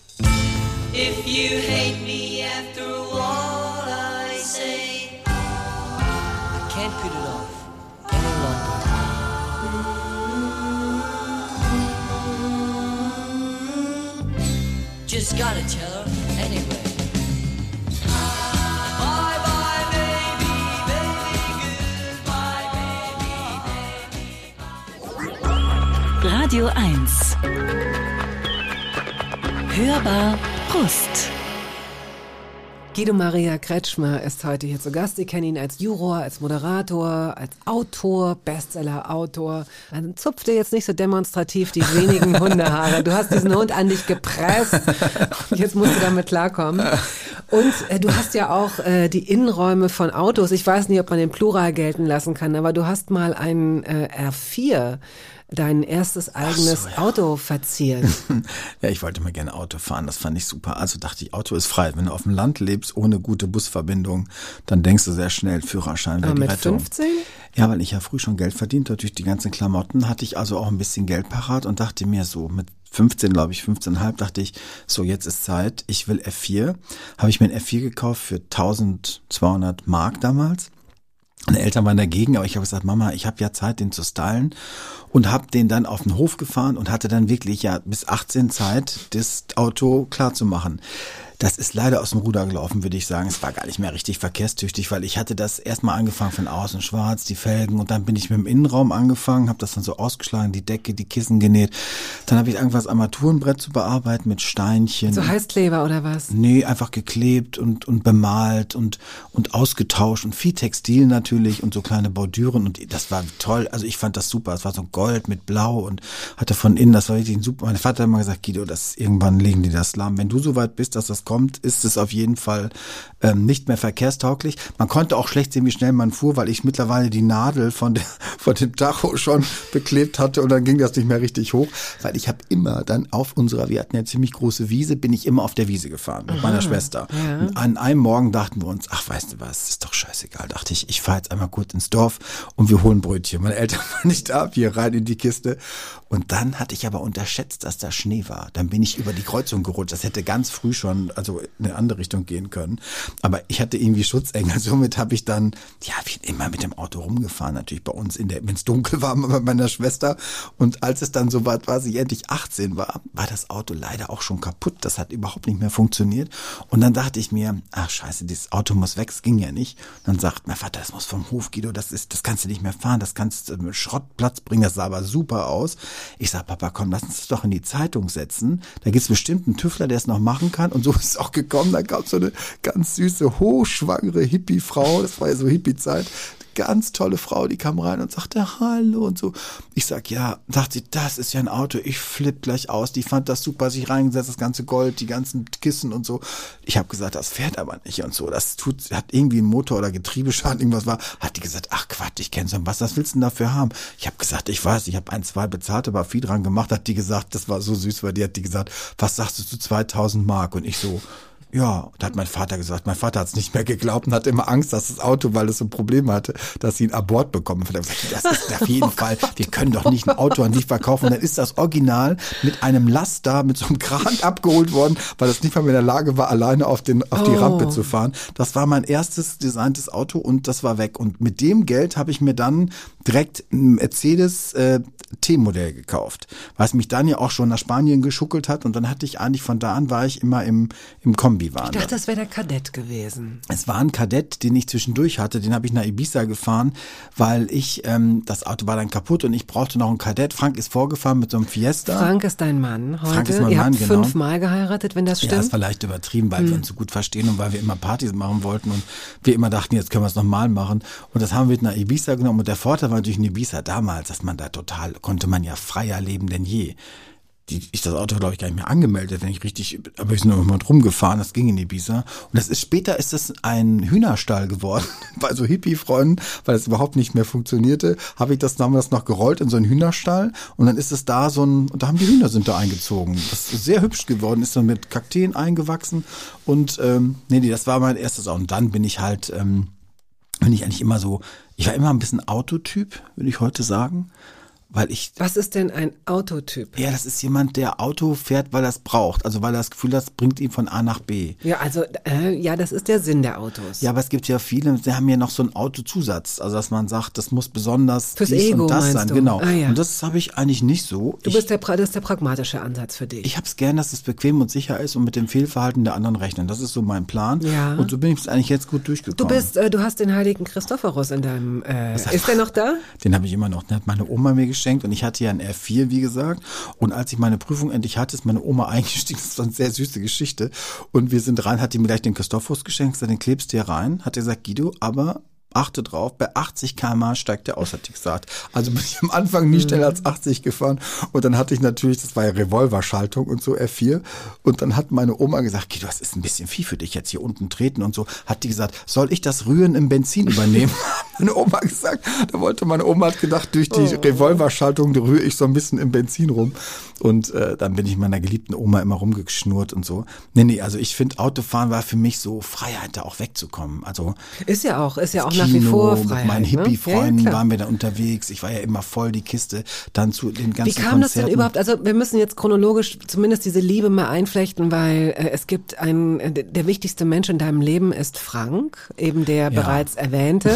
If you hate me after all I say, I can't put it off any longer. just gotta tell her anyway. Bye bye baby, baby, goodbye baby, baby. Radio eins. Hörbar Brust. Guido Maria Kretschmer ist heute hier zu Gast. Sie kennen ihn als Juror, als Moderator, als Autor, Bestseller-Autor. Dann zupft er jetzt nicht so demonstrativ die wenigen Hundehaare. Du hast diesen Hund an dich gepresst und jetzt musst du damit klarkommen. Und äh, du hast ja auch äh, die Innenräume von Autos. Ich weiß nicht, ob man den Plural gelten lassen kann, aber du hast mal einen äh, R vier, dein erstes eigenes so, ja. Auto verziert. Ja, ich wollte mal gerne Auto fahren, das fand ich super. Also dachte ich, Auto ist frei. Wenn du auf dem Land lebst, ohne gute Busverbindung, dann denkst du sehr schnell, Führerschein wäre die Rettung. Mit fünfzehn? Ja, weil ich ja früh schon Geld verdient habe durch die ganzen Klamotten, hatte ich also auch ein bisschen Geld parat und dachte mir so, mit fünfzehn, glaube ich, fünfzehn Komma fünf, dachte ich, so jetzt ist Zeit, ich will F vier. Habe ich mir ein F vier gekauft für eintausendzweihundert Mark damals. Meine Eltern waren dagegen, aber ich habe gesagt, Mama, ich habe ja Zeit, den zu stylen und habe den dann auf den Hof gefahren und hatte dann wirklich ja bis achtzehn Zeit, das Auto klar zu machen. Das ist leider aus dem Ruder gelaufen, würde ich sagen. Es war gar nicht mehr richtig verkehrstüchtig, weil ich hatte das erstmal angefangen von außen schwarz, die Felgen und dann bin ich mit dem Innenraum angefangen, habe das dann so ausgeschlagen, die Decke, die Kissen genäht. Dann habe ich angefangen, das Armaturenbrett zu bearbeiten mit Steinchen. So Heißkleber oder was? Nee, einfach geklebt und und bemalt und und ausgetauscht und viel Textil natürlich und so kleine Bordüren und das war toll. Also ich fand das super. Es war so Gold mit Blau und hatte von innen, das war richtig super. Mein Vater hat immer gesagt, Guido, das irgendwann legen die das lahm. Wenn du so weit bist, dass das kommt, ist es auf jeden Fall ähm, nicht mehr verkehrstauglich. Man konnte auch schlecht sehen, wie schnell man fuhr, weil ich mittlerweile die Nadel von, der, von dem Tacho schon beklebt hatte und dann ging das nicht mehr richtig hoch, weil ich habe immer dann auf unserer, wir hatten ja ziemlich große Wiese, bin ich immer auf der Wiese gefahren mit Aha, meiner Schwester. Ja. Und an einem Morgen dachten wir uns, ach weißt du was, ist doch scheißegal, dachte ich, ich fahre jetzt einmal kurz ins Dorf und wir holen Brötchen. Meine Eltern waren nicht da, wir rein in die Kiste und dann hatte ich aber unterschätzt, dass da Schnee war. Dann bin ich über die Kreuzung gerutscht, das hätte ganz früh schon, also in eine andere Richtung gehen können. Aber ich hatte irgendwie Schutzengel. Somit habe ich dann, ja, wie immer mit dem Auto rumgefahren. Natürlich bei uns, in der, wenn es dunkel war, bei meiner Schwester. Und als es dann so weit war, sie endlich achtzehn war, war das Auto leider auch schon kaputt. Das hat überhaupt nicht mehr funktioniert. Und dann dachte ich mir, ach scheiße, dieses Auto muss weg. Es ging ja nicht. Und dann sagt mein Vater, das muss vom Hof, Guido, das ist, das kannst du nicht mehr fahren. Das kannst du mit Schrottplatz bringen. Das sah aber super aus. Ich sag, Papa, komm, lass uns das doch in die Zeitung setzen. Da gibt's bestimmt einen Tüftler, der es noch machen kann. Und so ist es auch gekommen. Da gab es so eine ganz süße, hochschwangere Hippie-Frau. Das war ja so Hippie-Zeit. Ganz tolle Frau, die kam rein und sagte Hallo und so. Ich sag, ja, dachte sie, das ist ja ein Auto, ich flipp gleich aus. Die fand das super, sich reingesetzt, das ganze Gold, die ganzen Kissen und so. Ich habe gesagt, das fährt aber nicht und so. Das tut, hat irgendwie einen Motor oder Getriebeschaden, irgendwas war. Hat die gesagt, ach Quatsch, ich kenne so was, was willst du denn dafür haben? Ich habe gesagt, ich weiß, ich habe ein, zwei bezahlt, aber viel dran gemacht. Hat die gesagt, das war so süß, weil die hat die gesagt, was sagst du zu zweitausend Mark? Und ich so, ja, da hat mein Vater gesagt, mein Vater hat es nicht mehr geglaubt und hatte immer Angst, dass das Auto, weil es so Probleme hatte, dass sie einen Abort bekommen. Und hat gesagt, das ist auf jeden oh Fall, Gott. Wir können doch nicht ein Auto an dich verkaufen. Und dann ist das Original mit einem Laster, mit so einem Kran abgeholt worden, weil es nicht mal mehr in der Lage war, alleine auf, den, auf die oh. Rampe zu fahren. Das war mein erstes designtes Auto und das war weg. Und mit dem Geld habe ich mir dann direkt ein Mercedes äh, T-Modell gekauft, was mich dann ja auch schon nach Spanien geschuckelt hat. Und dann hatte ich eigentlich, von da an war ich immer im, im Kombi. Waren. Ich dachte, das wäre der Kadett gewesen. Es war ein Kadett, den ich zwischendurch hatte. Den habe ich nach Ibiza gefahren, weil ich, ähm, das Auto war dann kaputt und ich brauchte noch einen Kadett. Frank ist vorgefahren mit so einem Fiesta. Frank ist dein Mann heute. Frank ist mein Ihr Mann, habt genau. fünfmal geheiratet, wenn das stimmt. Ja, das war leicht übertrieben, weil hm. wir uns so gut verstehen und weil wir immer Partys machen wollten und wir immer dachten, jetzt können wir es nochmal machen. Und das haben wir nach Ibiza genommen. Und der Vorteil war natürlich in Ibiza damals, dass man da total, konnte man ja freier leben denn je. Die, ich das Auto, glaube ich, gar nicht mehr angemeldet, wenn ich richtig, aber ich bin nur mal rumgefahren, das ging in Ibiza. Und das ist, später ist das ein Hühnerstall geworden, bei so Hippie-Freunden, weil es überhaupt nicht mehr funktionierte, habe ich das damals noch gerollt in so einen Hühnerstall und dann ist es da so ein, und da haben die Hühner sind da eingezogen. Das ist sehr hübsch geworden, ist dann mit Kakteen eingewachsen und, ähm, nee, nee, das war mein erstes Auto. Und dann bin ich halt, ähm, bin ich eigentlich immer so, ich war immer ein bisschen Autotyp, würde ich heute sagen. weil ich... Was ist denn ein Autotyp? Ja, das ist jemand, der Auto fährt, weil er es braucht. Also weil er das Gefühl hat, es bringt ihn von A nach B. Ja, also äh, ja, das ist der Sinn der Autos. Ja, aber es gibt ja viele, die haben ja noch so einen Autozusatz. Also dass man sagt, das muss besonders Fürs dies Ego, und das meinst sein. du? Genau. Ah, ja. Und das habe ich eigentlich nicht so. Du ich, bist der, das ist der pragmatische Ansatz für dich. Ich habe es gern, dass es bequem und sicher ist und mit dem Fehlverhalten der anderen rechnen. Das ist so mein Plan. Ja. Und so bin ich eigentlich jetzt gut durchgekommen. Du bist, äh, du hast den heiligen Christophorus in deinem, äh, ist der noch da? Den habe ich immer noch. Den hat meine Oma mir geschenkt und ich hatte ja ein R vier, wie gesagt. Und als ich meine Prüfung endlich hatte, ist meine Oma eingestiegen. Das war eine sehr süße Geschichte. Und wir sind rein, hat die mir gleich den Christophorus geschenkt, gesagt, den klebst du hier rein. Hat er gesagt, Guido, aber achte drauf, bei achtzig Kilometer pro Stunde steigt der aus, hat die gesagt. Also bin ich am Anfang nie schneller als achtzig gefahren. Und dann hatte ich natürlich, das war ja Revolverschaltung und so, R vier. Und dann hat meine Oma gesagt, Guido, das ist ein bisschen viel für dich jetzt hier unten treten und so. Hat die gesagt, soll ich das Rühren im Benzin übernehmen? Meine Oma gesagt, da wollte meine Oma hat gedacht, durch die oh. Revolverschaltung rühre ich so ein bisschen im Benzin rum. Und äh, dann bin ich meiner geliebten Oma immer rumgeschnurrt und so. Nee, nee, also ich finde, Autofahren war für mich so Freiheit, da auch wegzukommen. Also ist ja auch, ist ja auch Kino, nach wie vor Freiheit. Mit meinen Hippie-Freunden ne? ja, ja, waren wir da unterwegs. Ich war ja immer voll die Kiste. Dann zu den ganzen Wie kam Konzerten. das denn überhaupt? Also wir müssen jetzt chronologisch zumindest diese Liebe mal einflechten, weil äh, es gibt einen, äh, der wichtigste Mensch in deinem Leben ist Frank, eben der Ja. bereits erwähnte.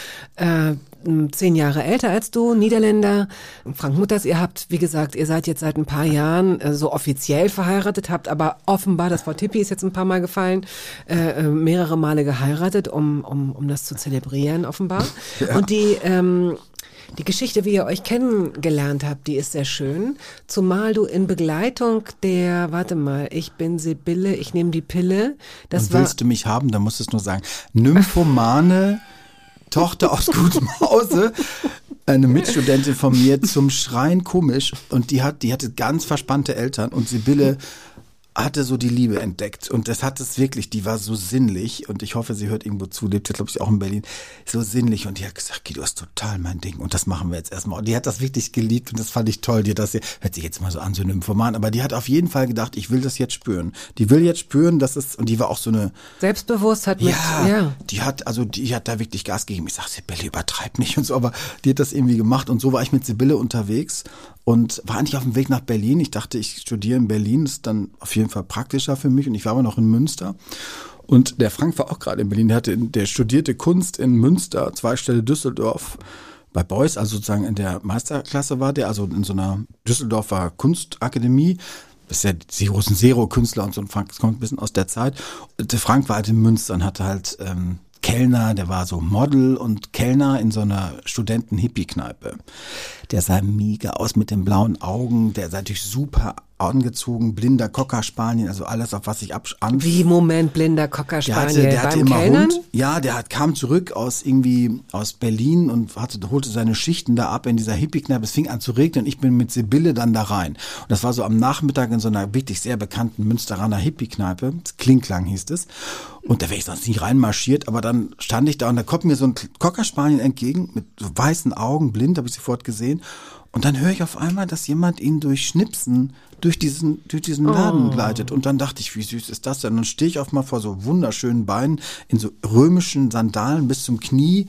Äh, zehn Jahre älter als du, Niederländer. Frank Mutters, ihr habt, wie gesagt, ihr seid jetzt seit ein paar Jahren äh, so offiziell verheiratet, habt aber offenbar, das Wort Tippi ist jetzt ein paar Mal gefallen, äh, mehrere Male geheiratet, um, um, um das zu zelebrieren, offenbar. Ja. Und die, ähm, die Geschichte, wie ihr euch kennengelernt habt, die ist sehr schön. Zumal du in Begleitung der, warte mal, ich bin Sibylle, ich nehme die Pille. Das Und willst war, du mich haben, dann musst du es nur sagen. Nymphomane Tochter aus gutem Hause, eine Mitstudentin von mir, zum Schreien komisch. Und die hat, die hatte ganz verspannte Eltern und Sibylle hatte so die Liebe entdeckt. Und das hat es wirklich, die war so sinnlich. Und ich hoffe, sie hört irgendwo zu, lebt jetzt, glaube ich, auch in Berlin. So sinnlich. Und die hat gesagt, Guido, das ist total mein Ding. Und das machen wir jetzt erstmal. Und die hat das wirklich geliebt. Und das fand ich toll. Die hat das, hört sich jetzt mal so an, so ein Nymphoman. Aber die hat auf jeden Fall gedacht, ich will das jetzt spüren. Die will jetzt spüren, dass es, und die war auch so eine, Selbstbewusstheit mit, ja, ja. die hat, also die hat da wirklich Gas gegeben. Ich sag, Sibylle, übertreib nicht und so. Aber die hat das irgendwie gemacht. Und so war ich mit Sibylle unterwegs. Und war eigentlich auf dem Weg nach Berlin. Ich dachte, ich studiere in Berlin. Das ist dann auf jeden Fall praktischer für mich. Und ich war aber noch in Münster. Und der Frank war auch gerade in Berlin. Der hatte, der studierte Kunst in Münster, Zweigstelle Düsseldorf, bei Beuys, also sozusagen in der Meisterklasse war der, also in so einer Düsseldorfer Kunstakademie. Das ist ja die großen Zero-Künstler und so. Und Frank, das kommt ein bisschen aus der Zeit. Und der Frank war halt in Münster und hatte halt ähm, Kellner, der war so Model und Kellner in so einer Studenten-Hippie-Kneipe. Der sah mega aus mit den blauen Augen, der sah natürlich super angezogen, blinder Cocker-Spaniel, also alles, auf was ich ab... Wie, Moment, blinder Cocker-Spaniel Der hatte, der hatte beim immer Kellnern? Hund. Ja, der hat, kam zurück aus irgendwie, aus Berlin und hatte, holte seine Schichten da ab in dieser Hippie-Kneipe. Es fing an zu regnen und ich bin mit Sibylle dann da rein. Und das war so am Nachmittag in so einer wirklich sehr bekannten Münsteraner Hippie-Kneipe. Klingklang hieß es. Und da wäre ich sonst nicht reinmarschiert, aber dann stand ich da und da kommt mir so ein Cocker-Spaniel entgegen mit so weißen Augen, blind, habe ich sofort gesehen. Und dann höre ich auf einmal, dass jemand ihn durch Schnipsen durch diesen, durch diesen Laden Oh. gleitet. Und dann dachte ich, wie süß ist das denn? Und dann stehe ich auf mal vor so wunderschönen Beinen in so römischen Sandalen bis zum Knie.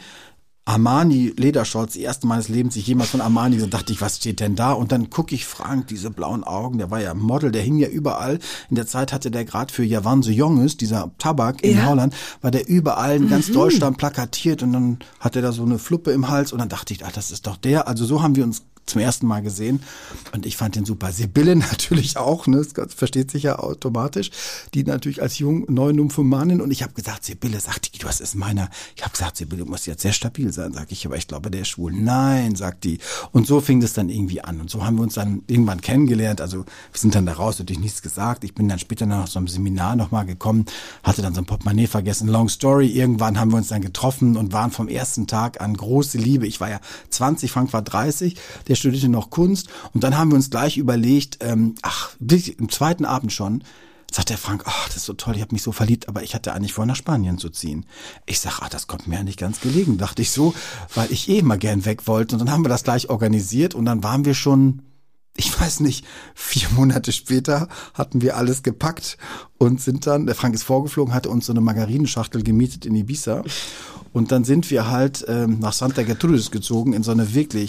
Armani Ledershorts, die erste Mal des Lebens, ich jemals von Armani, so dachte ich, was steht denn da? Und dann gucke ich Frank, diese blauen Augen, der war ja Model, der hing ja überall. In der Zeit hatte der gerade für Javan so Jong ist, dieser Tabak in Ja. Holland, war der überall in ganz Deutschland plakatiert und dann hat er da so eine Fluppe im Hals und dann dachte ich, ah, das ist doch der. Also so haben wir uns zum ersten Mal gesehen und ich fand den super. Sibylle natürlich auch, ne, das versteht sich ja automatisch, die natürlich als jung neue Nymphomanin und ich habe gesagt, Sibylle, sagt die, du, was ist meiner? Ich habe gesagt, Sibylle, du musst jetzt sehr stabil sein, sag ich, aber ich glaube, der ist schwul. Nein, sagt die. Und so fing das dann irgendwie an und so haben wir uns dann irgendwann kennengelernt, also wir sind dann da raus, natürlich nichts gesagt. Ich bin dann später nach so einem Seminar nochmal gekommen, hatte dann so ein Portemonnaie vergessen, long story, irgendwann haben wir uns dann getroffen und waren vom ersten Tag an große Liebe. Ich war ja zwanzig, Frank war dreißig, der studierte noch Kunst und dann haben wir uns gleich überlegt, ähm, ach, im zweiten Abend schon, sagt der Frank, ach, das ist so toll, ich habe mich so verliebt, aber ich hatte eigentlich vor, nach Spanien zu ziehen. Ich sag, ach, das kommt mir ja nicht ganz gelegen, dachte ich so, weil ich eh mal gern weg wollte und dann haben wir das gleich organisiert und dann waren wir schon, ich weiß nicht, vier Monate später hatten wir alles gepackt und sind dann, der Frank ist vorgeflogen, hatte uns so eine Margarinenschachtel gemietet in Ibiza und dann sind wir halt ähm, nach Santa Gertrudis gezogen in so eine wirklich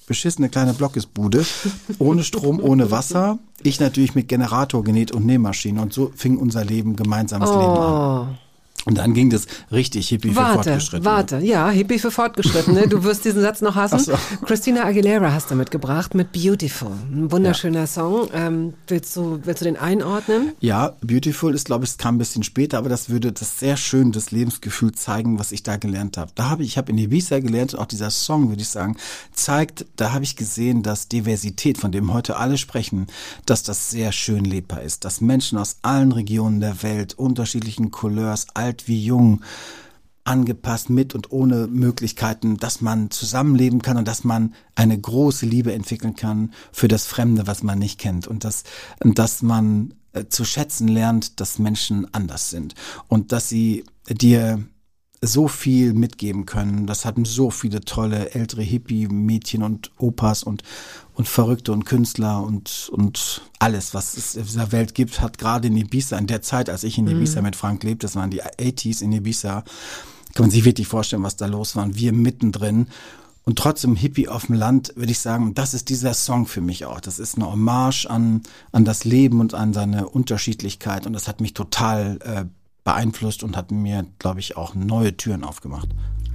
beschissene kleine Blockesbude, ohne Strom, ohne Wasser. Ich natürlich mit Generator genäht und Nähmaschine. Und so fing unser Leben, gemeinsames Oh. Leben an. Und dann ging das richtig Hippie für Warte, Fortgeschrittene. warte, ja, Hippie für Fortgeschrittene. Du wirst diesen Satz noch hassen. Ach so. Christina Aguilera hast du mitgebracht mit Beautiful. Ein wunderschöner ja. Song. Ähm, willst du, willst du den einordnen? Ja, Beautiful ist, glaube ich, es kam ein bisschen später, aber das würde das sehr schön, das Lebensgefühl zeigen, was ich da gelernt habe. Da habe ich, ich habe in Ibiza gelernt, auch dieser Song, würde ich sagen, zeigt, da habe ich gesehen, dass Diversität, von dem heute alle sprechen, dass das sehr schön lebbar ist, dass Menschen aus allen Regionen der Welt, unterschiedlichen Couleurs, alt wie jung, angepasst mit und ohne Möglichkeiten, dass man zusammenleben kann und dass man eine große Liebe entwickeln kann für das Fremde, was man nicht kennt und dass, dass man äh, zu schätzen lernt, dass Menschen anders sind und dass sie dir so viel mitgeben können. Das hatten so viele tolle ältere Hippie-Mädchen und Opas und und Verrückte und Künstler und und alles, was es in dieser Welt gibt, hat gerade in Ibiza, in der Zeit, als ich in Ibiza mhm. mit Frank lebte, das waren die achtziger in Ibiza, kann man sich wirklich vorstellen, was da los war. Und wir mittendrin und trotzdem Hippie auf dem Land, würde ich sagen, das ist dieser Song für mich auch. Das ist eine Hommage an an das Leben und an seine Unterschiedlichkeit und das hat mich total äh, beeinflusst und hat mir, glaube ich, auch neue Türen aufgemacht.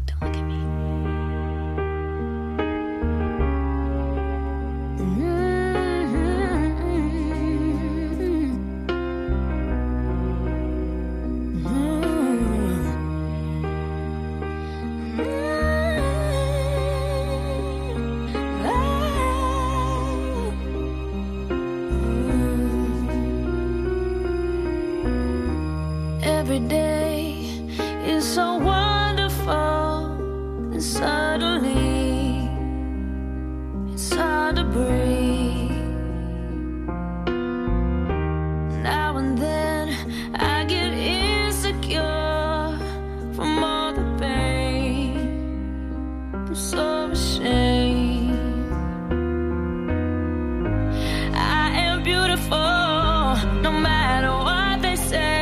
Every day is so wonderful, and suddenly it's hard to breathe. Now and then I get insecure from all the pain. I'm so ashamed. I am beautiful, no matter what they say.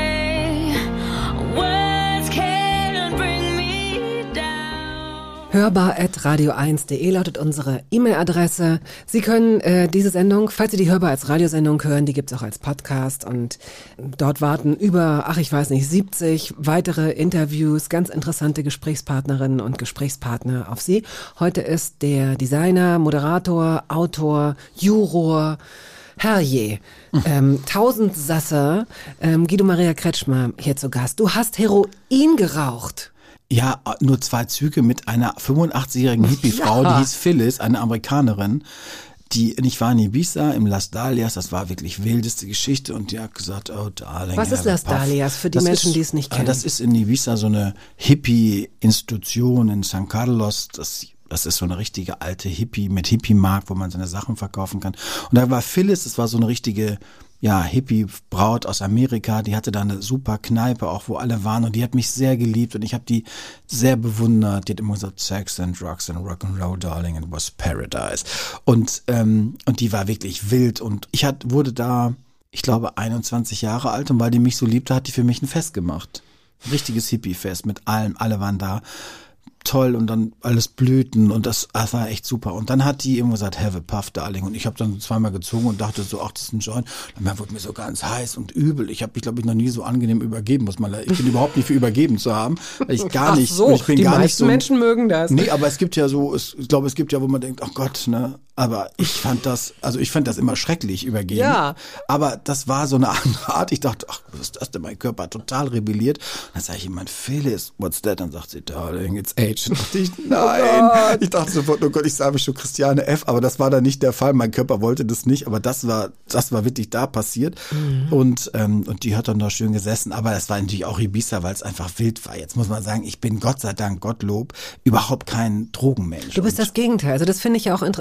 hörbar at radio eins punkt de lautet unsere E-Mail-Adresse. Sie können äh, diese Sendung, falls Sie die Hörbar als Radiosendung hören, die gibt's auch als Podcast und dort warten über, ach ich weiß nicht, siebzig weitere Interviews, ganz interessante Gesprächspartnerinnen und Gesprächspartner auf Sie. Heute ist der Designer, Moderator, Autor, Juror, Herrje, ähm, Tausendsasser, ähm, Guido Maria Kretschmer hier zu Gast. Du hast Heroin geraucht. Ja, nur zwei Züge mit einer fünfundachtzigjährigen Hippie-Frau, Ja. die hieß Phyllis, eine Amerikanerin. Die, ich war in Ibiza, im Las Dalias, das war wirklich wildeste Geschichte und die hat gesagt, oh darling. Was ist have a Las puff. Dalias für die Das Menschen, ist, die es nicht ah, kennen? Das ist in Ibiza so eine Hippie-Institution in San Carlos, das Das ist so eine richtige alte Hippie mit Hippie-Markt, wo man seine Sachen verkaufen kann. Und da war Phyllis, das war so eine richtige, ja, Hippie-Braut aus Amerika, die hatte da eine super Kneipe, auch wo alle waren und die hat mich sehr geliebt und ich habe die sehr bewundert. Die hat immer gesagt, Sex and Drugs and Rock'n'Roll, darling, it was paradise. Und ähm, und die war wirklich wild und ich hat, wurde da, ich glaube, einundzwanzig Jahre alt und weil die mich so liebte, hat die für mich ein Fest gemacht. Ein richtiges Hippie-Fest mit allem, alle waren da. Toll und dann alles Blüten und das, das war echt super. Und dann hat die irgendwo gesagt, have a puff, darling. Und ich habe dann zweimal gezogen und dachte so, ach, das ist ein Joint. Dann wurde mir so ganz heiß und übel. Ich habe mich, glaube ich, noch nie so angenehm übergeben, muss man. Ich bin überhaupt nicht für übergeben zu haben, weil ich gar Ach nicht, so, ich bin die gar meisten nicht so. Menschen mögen das. Nee, aber es gibt ja so, es, ich glaube, es gibt ja, wo man denkt, ach Gott, ne. Aber ich fand das, also ich fand das immer schrecklich übergeben. Ja. Aber das war so eine andere Art. Ich dachte, ach, was ist das denn? Mein Körper hat total rebelliert. Und dann sage ich jemand, Phyllis, what's that? Dann sagt sie, darling, it's age. Und dachte ich, nein. Oh ich dachte sofort, oh Gott, ich sage schon Christiane F. Aber das war dann nicht der Fall. Mein Körper wollte das nicht. Aber das war, das war wirklich da passiert. Mhm. Und, ähm, und die hat dann da schön gesessen. Aber das war natürlich auch Ibiza, weil es einfach wild war. Jetzt muss man sagen, ich bin Gott sei Dank, Gottlob, überhaupt kein Drogenmensch. Du bist und das Gegenteil. Also das finde ich ja auch interessant. Also wir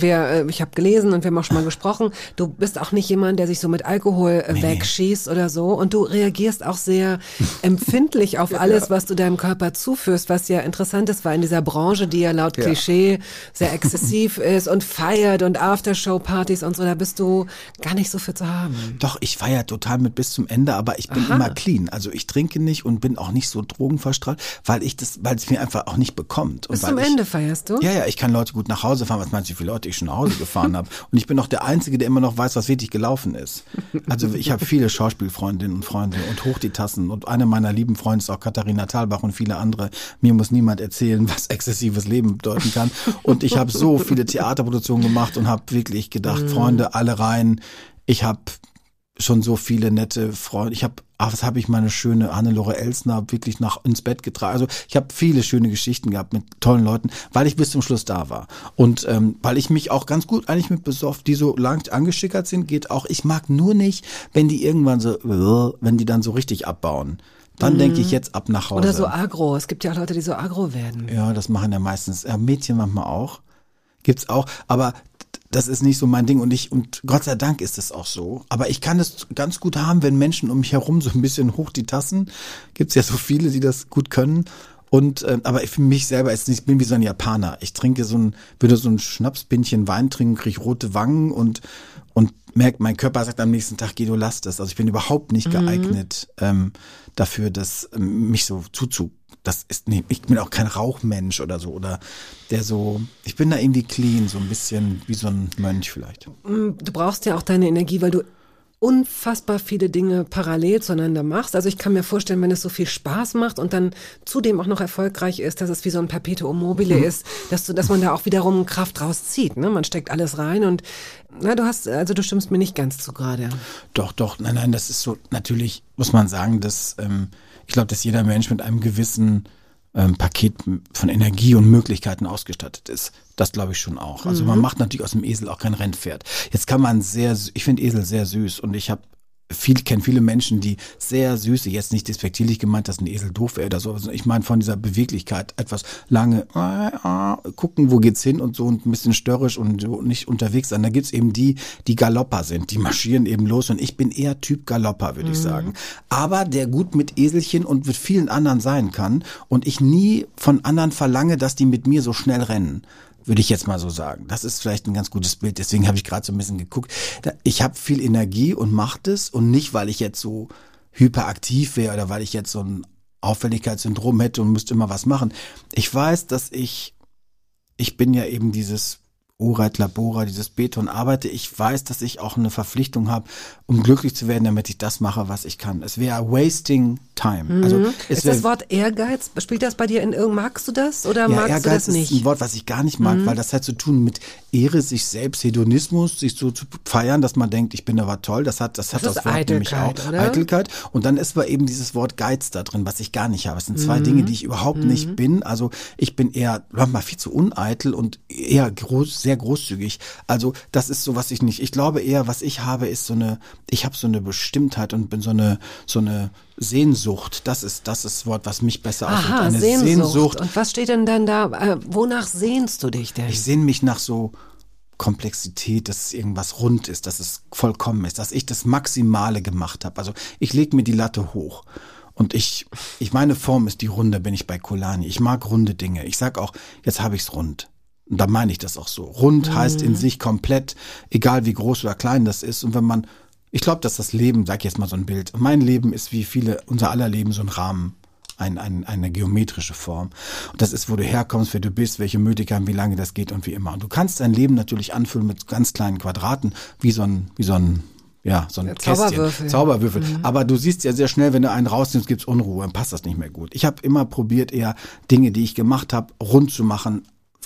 wir, ich habe gelesen und wir haben auch schon mal gesprochen, du bist auch nicht jemand, der sich so mit Alkohol nee. wegschießt oder so und du reagierst auch sehr empfindlich auf alles, ja. was du deinem Körper zuführst, was ja interessant ist, weil in dieser Branche, die ja laut ja. Klischee sehr exzessiv ist und feiert und Aftershow-Partys und so, da bist du gar nicht so für zu haben. Doch, ich feiere total mit bis zum Ende, aber ich bin Aha. immer clean. Also ich trinke nicht und bin auch nicht so drogenverstrahlt, weil ich das, weil es mir einfach auch nicht bekommt. Bis und zum ich, Ende feierst du? Ja, ja, ich kann Leute gut nach Hause fahren. Was meinst du, wie viele Leute ich schon nach Hause gefahren habe? Und ich bin auch der Einzige, der immer noch weiß, was wirklich gelaufen ist. Also ich habe viele Schauspielfreundinnen und Freunde und hoch die Tassen. Und eine meiner lieben Freunde ist auch Katharina Thalbach und viele andere. Mir muss niemand erzählen, was exzessives Leben bedeuten kann. Und ich habe so viele Theaterproduktionen gemacht und habe wirklich gedacht, mhm. Freunde, alle rein. Ich habe schon so viele nette Freunde. Ich habe, ach, was habe ich meine schöne Hannelore Elsner wirklich nach ins Bett getragen. Also ich habe viele schöne Geschichten gehabt mit tollen Leuten, weil ich bis zum Schluss da war. Und ähm, weil ich mich auch ganz gut eigentlich mit besoffen, die so lang angeschickert sind, geht auch. Ich mag nur nicht, wenn die irgendwann so, wenn die dann so richtig abbauen. Dann mhm. denke ich jetzt ab nach Hause. Oder so agro. Es gibt ja auch Leute, die so agro werden. Ja, das machen ja meistens ja, Mädchen manchmal auch. Gibt's auch. Aber das ist nicht so mein Ding und ich, und Gott sei Dank ist es auch so. Aber ich kann es ganz gut haben, wenn Menschen um mich herum so ein bisschen hoch die Tassen. Gibt's ja so viele, die das gut können. Und, äh, aber für mich selber ist nicht, ich bin wie so ein Japaner. Ich trinke so ein, würde so ein Schnapspinchen Wein trinken, kriege rote Wangen und, und merkt, mein Körper sagt am nächsten Tag, Guido, lass das. Also ich bin überhaupt nicht geeignet, mhm. ähm, dafür, dass, ähm, mich so zuzu, das ist, nee, ich bin auch kein Rauchmensch oder so, oder der so, ich bin da irgendwie clean, so ein bisschen wie so ein Mönch vielleicht. Du brauchst ja auch deine Energie, weil du unfassbar viele Dinge parallel zueinander machst. Also ich kann mir vorstellen, wenn es so viel Spaß macht und dann zudem auch noch erfolgreich ist, dass es wie so ein Perpetuum mobile mhm. ist, dass du, dass man da auch wiederum Kraft rauszieht, ne? Man steckt alles rein und na, du hast, also du stimmst mir nicht ganz zu gerade. Doch, doch, nein, nein, das ist so, natürlich muss man sagen, dass, ähm, ich glaube, dass jeder Mensch mit einem gewissen ähm, Paket von Energie und Möglichkeiten ausgestattet ist. Das glaube ich schon auch. Also mhm. man macht natürlich aus dem Esel auch kein Rennpferd. Jetzt kann man sehr, ich finde Esel sehr süß und ich habe viel, kenne viele Menschen, die sehr süße, jetzt nicht despektierlich gemeint, dass ein Esel doof wäre oder so. Also ich meine von dieser Beweglichkeit, etwas lange äh, äh, gucken, wo geht's hin und so und ein bisschen störrisch und so nicht unterwegs sein. Da gibt's eben die, die Galopper sind, die marschieren eben los und ich bin eher Typ Galopper, würde mhm. ich sagen. Aber der gut mit Eselchen und mit vielen anderen sein kann und ich nie von anderen verlange, dass die mit mir so schnell rennen. Würde ich jetzt mal so sagen. Das ist vielleicht ein ganz gutes Bild. Deswegen habe ich gerade so ein bisschen geguckt. Ich habe viel Energie und mache das. Und nicht, weil ich jetzt so hyperaktiv wäre oder weil ich jetzt so ein Auffälligkeitssyndrom hätte und müsste immer was machen. Ich weiß, dass ich, ich bin ja eben dieses Oreit Labora, dieses Beton arbeite. Ich weiß, dass ich auch eine Verpflichtung habe, um glücklich zu werden, damit ich das mache, was ich kann. Es wäre wasting time. Mhm. Also es ist das Wort Ehrgeiz, spielt das bei dir in irgendeinem, magst du das oder ja, magst Ehrgeiz du das nicht? Ist ein Wort, was ich gar nicht mag, mhm. weil das hat zu tun mit Ehre, sich selbst, Hedonismus, sich so zu feiern, dass man denkt, ich bin aber toll. Das hat, das, das hat das Wort nämlich auch. Oder? Eitelkeit. Und dann ist aber eben dieses Wort Geiz da drin, was ich gar nicht habe. Es sind zwei mhm. Dinge, die ich überhaupt mhm. nicht bin. Also ich bin eher manchmal viel zu uneitel und eher groß, sehr großzügig. Also das ist so, was ich nicht. Ich glaube eher, was ich habe, ist so eine, ich habe so eine Bestimmtheit und bin so eine, so eine Sehnsucht. Das ist das ist das Wort, was mich besser ausdrückt. Aha, eine Sehnsucht. Sehnsucht. Und was steht denn dann da? Äh, wonach sehnst du dich denn? Ich sehne mich nach so Komplexität, dass es irgendwas rund ist, dass es vollkommen ist, dass ich das Maximale gemacht habe. Also ich lege mir die Latte hoch. Und ich, ich meine Form ist die Runde, bin ich bei Kolani. Ich mag runde Dinge. Ich sag auch, jetzt habe ich's rund. Und da meine ich das auch so. Rund mhm. heißt in sich komplett, egal wie groß oder klein das ist. Und wenn man, ich glaube, dass das Leben, sag ich jetzt mal so ein Bild, mein Leben ist wie viele, unser aller Leben so ein Rahmen, ein, ein, eine geometrische Form. Und das ist, wo du herkommst, wer du bist, welche Möglichkeiten, wie lange das geht und wie immer. Und du kannst dein Leben natürlich anfüllen mit ganz kleinen Quadraten, wie so ein, wie so ein, ja, so ein ja, Kästchen. Zauberwürfel. Zauberwürfel. Mhm. Aber du siehst ja sehr schnell, wenn du einen rausnimmst, gibt's Unruhe, dann passt das nicht mehr gut. Ich habe immer probiert, eher Dinge, die ich gemacht habe, rund zu machen,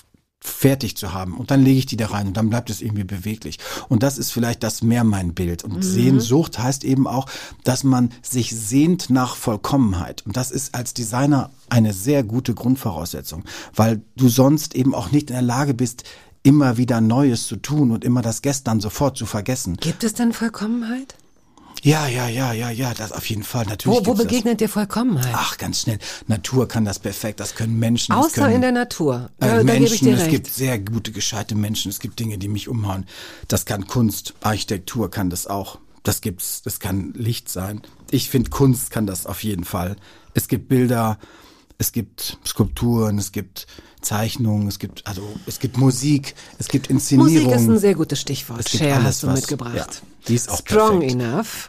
fertig zu haben und dann lege ich die da rein und dann bleibt es irgendwie beweglich. Und das ist vielleicht das mehr mein Bild. Und mhm. Sehnsucht heißt eben auch, dass man sich sehnt nach Vollkommenheit. Und das ist als Designer eine sehr gute Grundvoraussetzung, weil du sonst eben auch nicht in der Lage bist, immer wieder Neues zu tun und immer das Gestern sofort zu vergessen. Gibt es denn Vollkommenheit? Ja, ja, ja, ja, ja, das auf jeden Fall. Natürlich. Wo, wo gibt's begegnet dir Vollkommenheit? das. Ach, ganz schnell. Natur kann das perfekt, das können Menschen. Außer das können, in der Natur. Äh, Ja, da Menschen, gebe ich dir es recht. gibt sehr gute, gescheite Menschen, es gibt Dinge, die mich umhauen. Das kann Kunst, Architektur kann das auch. Das gibt's, das kann Licht sein. Ich finde, Kunst kann das auf jeden Fall. Es gibt Bilder, es gibt Skulpturen, es gibt Zeichnungen, es gibt, also, es gibt Musik, es gibt Inszenierung. Musik ist ein sehr gutes Stichwort. Es gibt Cher alles, hast du was- mitgebracht. ja, die ist auch Strong perfekt. enough.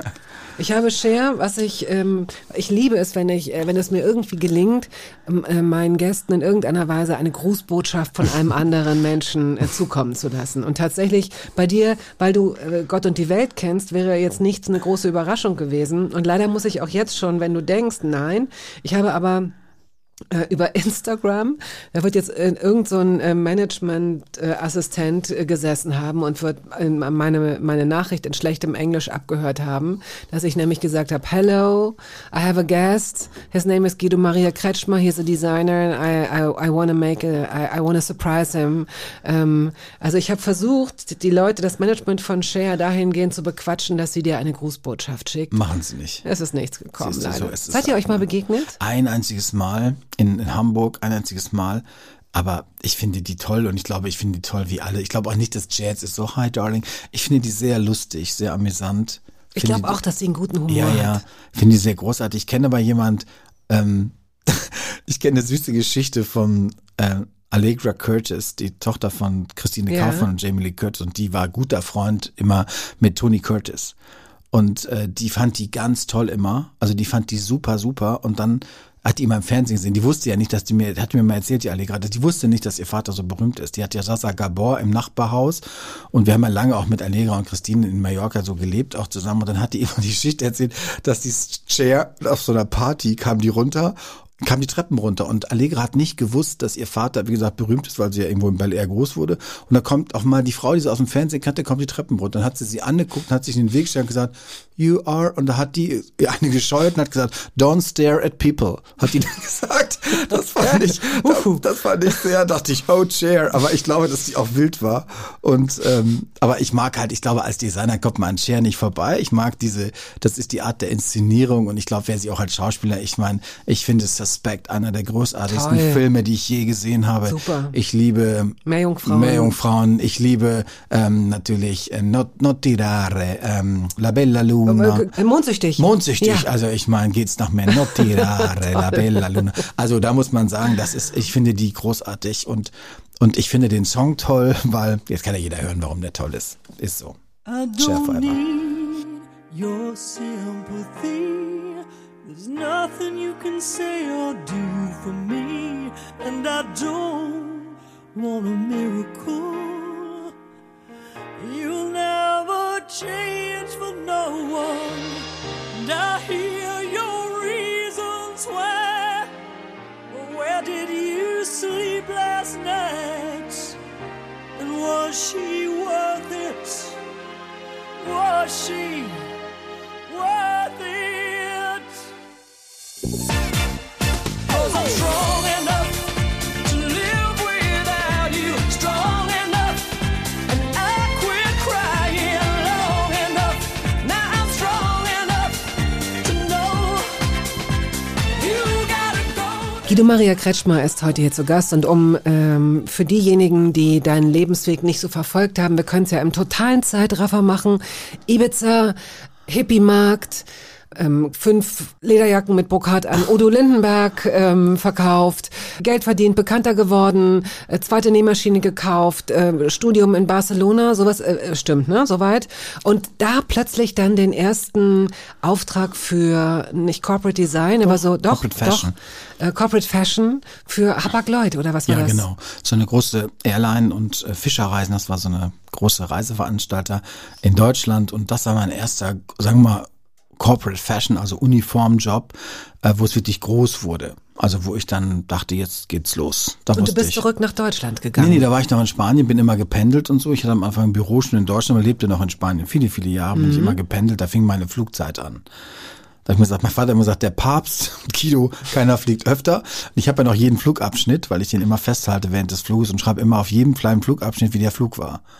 Ich habe Cher, was ich, ähm, ich liebe es, wenn ich, äh, wenn es mir irgendwie gelingt, ähm, äh, meinen Gästen in irgendeiner Weise eine Grußbotschaft von einem anderen Menschen äh, zukommen zu lassen. Und tatsächlich bei dir, weil du äh, Gott und die Welt kennst, wäre jetzt nichts eine große Überraschung gewesen. Und leider muss ich auch jetzt schon, wenn du denkst, nein, ich habe aber äh, über Instagram, da wird jetzt äh, irgend so ein äh, Management-Assistent äh, gesessen haben und wird äh, meine, meine Nachricht in schlechtem Englisch abgehört haben, dass ich nämlich gesagt habe, hello, I have a guest, his name is Guido Maria Kretschmer, he's a designer and I, I, I want to make a, I, I want to surprise him. Ähm, also ich habe versucht, die Leute, das Management von Cher dahingehend zu bequatschen, dass sie dir eine Grußbotschaft schickt. Machen sie nicht. Es ist nichts gekommen, Siehst du, so leider. ist es Seid ihr euch mal auch. begegnet? Ein einziges Mal in, in Hamburg, ein einziges Mal. Aber ich finde die toll und ich glaube, ich finde die toll wie alle. Ich glaube auch nicht, dass Jazz ist so, hi darling. Ich finde die sehr lustig, sehr amüsant. Ich Finde glaube die- auch, dass sie einen guten Humor Ja, hat. ja, finde die sehr großartig. Ich kenne aber jemand, ähm, ich kenne eine süße Geschichte von äh, Allegra Curtis, die Tochter von Christine Ja. Kaufmann und Jamie Lee Curtis, und die war guter Freund immer mit Tony Curtis. Und äh, die fand die ganz toll immer. Also die fand die super, super. Und dann hat die immer im Fernsehen gesehen. Die wusste ja nicht, dass die mir, hat mir mal erzählt, die Allegra, die wusste nicht, dass ihr Vater so berühmt ist. Die hat ja Sasa Gabor im Nachbarhaus. Und wir haben ja lange auch mit Allegra und Christine in Mallorca so gelebt, auch zusammen. Und dann hat die immer die Geschichte erzählt, dass die Cher auf so einer Party kam die runter, kam die Treppen runter, und Allegra hat nicht gewusst, dass ihr Vater, wie gesagt, berühmt ist, weil sie ja irgendwo in Bel Air groß wurde. Und da kommt auch mal die Frau, die sie aus dem Fernsehen kannte, kommt die Treppen runter. Dann hat sie sie angeguckt und hat sich in den Weg gestellt und gesagt, you are, und da hat die eine gescheuert und hat gesagt, don't stare at people, hat die dann gesagt. Das fand ich, das, das fand ich sehr, dachte ich, oh Cher, aber ich glaube, dass die auch wild war. Und, ähm, aber ich mag halt, ich glaube, als Designer kommt man an Cher nicht vorbei. Ich mag diese, das ist die Art der Inszenierung, und ich glaube, wer sie auch als Schauspieler, ich meine, ich finde Suspect einer der großartigsten Toll. Filme, die ich je gesehen habe. Super. Ich liebe Meerjungfrauen. Meerjungfrauen. Ich liebe ähm, natürlich äh, Not, Not Tirare, ähm, La Bella Luna. Äh, Mondsüchtig. Mondsüchtig, Ja. also ich meine, geht's nach mehr Not Tirare, La Bella Luna. Also da muss man sagen, das ist, ich finde die großartig, und und ich finde den Song toll, weil jetzt kann ja jeder hören, warum der toll ist. Ist so. I Cher don't forever. need your sympathy. There's nothing you can say or do for me, and I don't want a miracle. You'll never change for no one, and I hear your reasons why. Where did you sleep last night? And was she worth it? Was she worth it? 'Cause I'm strong enough to live without you. Strong enough, and I quit crying long enough. Now I'm strong enough to know you gotta go. Guido Maria Kretschmer ist heute hier zu Gast, und um ähm, für diejenigen, die deinen Lebensweg nicht so verfolgt haben, wir können es ja im totalen Zeitraffer machen. Ibiza, Hippie-Markt, ähm, fünf Lederjacken mit Brocart an Udo Lindenberg ähm, verkauft, Geld verdient, bekannter geworden, äh, zweite Nähmaschine gekauft, äh, Studium in Barcelona, sowas äh, stimmt, ne, soweit. Und da plötzlich dann den ersten Auftrag für, nicht Corporate Design, aber so, doch, Corporate Fashion. doch, äh, Corporate Fashion für Hapag-Lloyd, oder was war Ja, das? genau. So eine große Airline und äh, Fischerreisen, das war so eine große Reiseveranstalter in Deutschland, und das war mein erster, sagen wir mal, Corporate Fashion, also Uniformjob, äh, wo es wirklich groß wurde. Also wo ich dann dachte, jetzt geht's los. Da Und du wusste bist ich. zurück nach Deutschland gegangen. Nee, nee, da war ich noch in Spanien, bin immer gependelt und so. Ich hatte am Anfang ein Büro schon in Deutschland, aber lebte noch in Spanien. Viele, viele Jahre bin ich immer gependelt, da fing meine Flugzeit an. Da hab ich mir gesagt, mein Vater hat immer gesagt, der Papst, Guido, keiner fliegt öfter. Und ich habe ja noch jeden Flugabschnitt, weil ich den immer festhalte während des Fluges und schreibe immer auf jedem kleinen Flugabschnitt, wie der Flug war.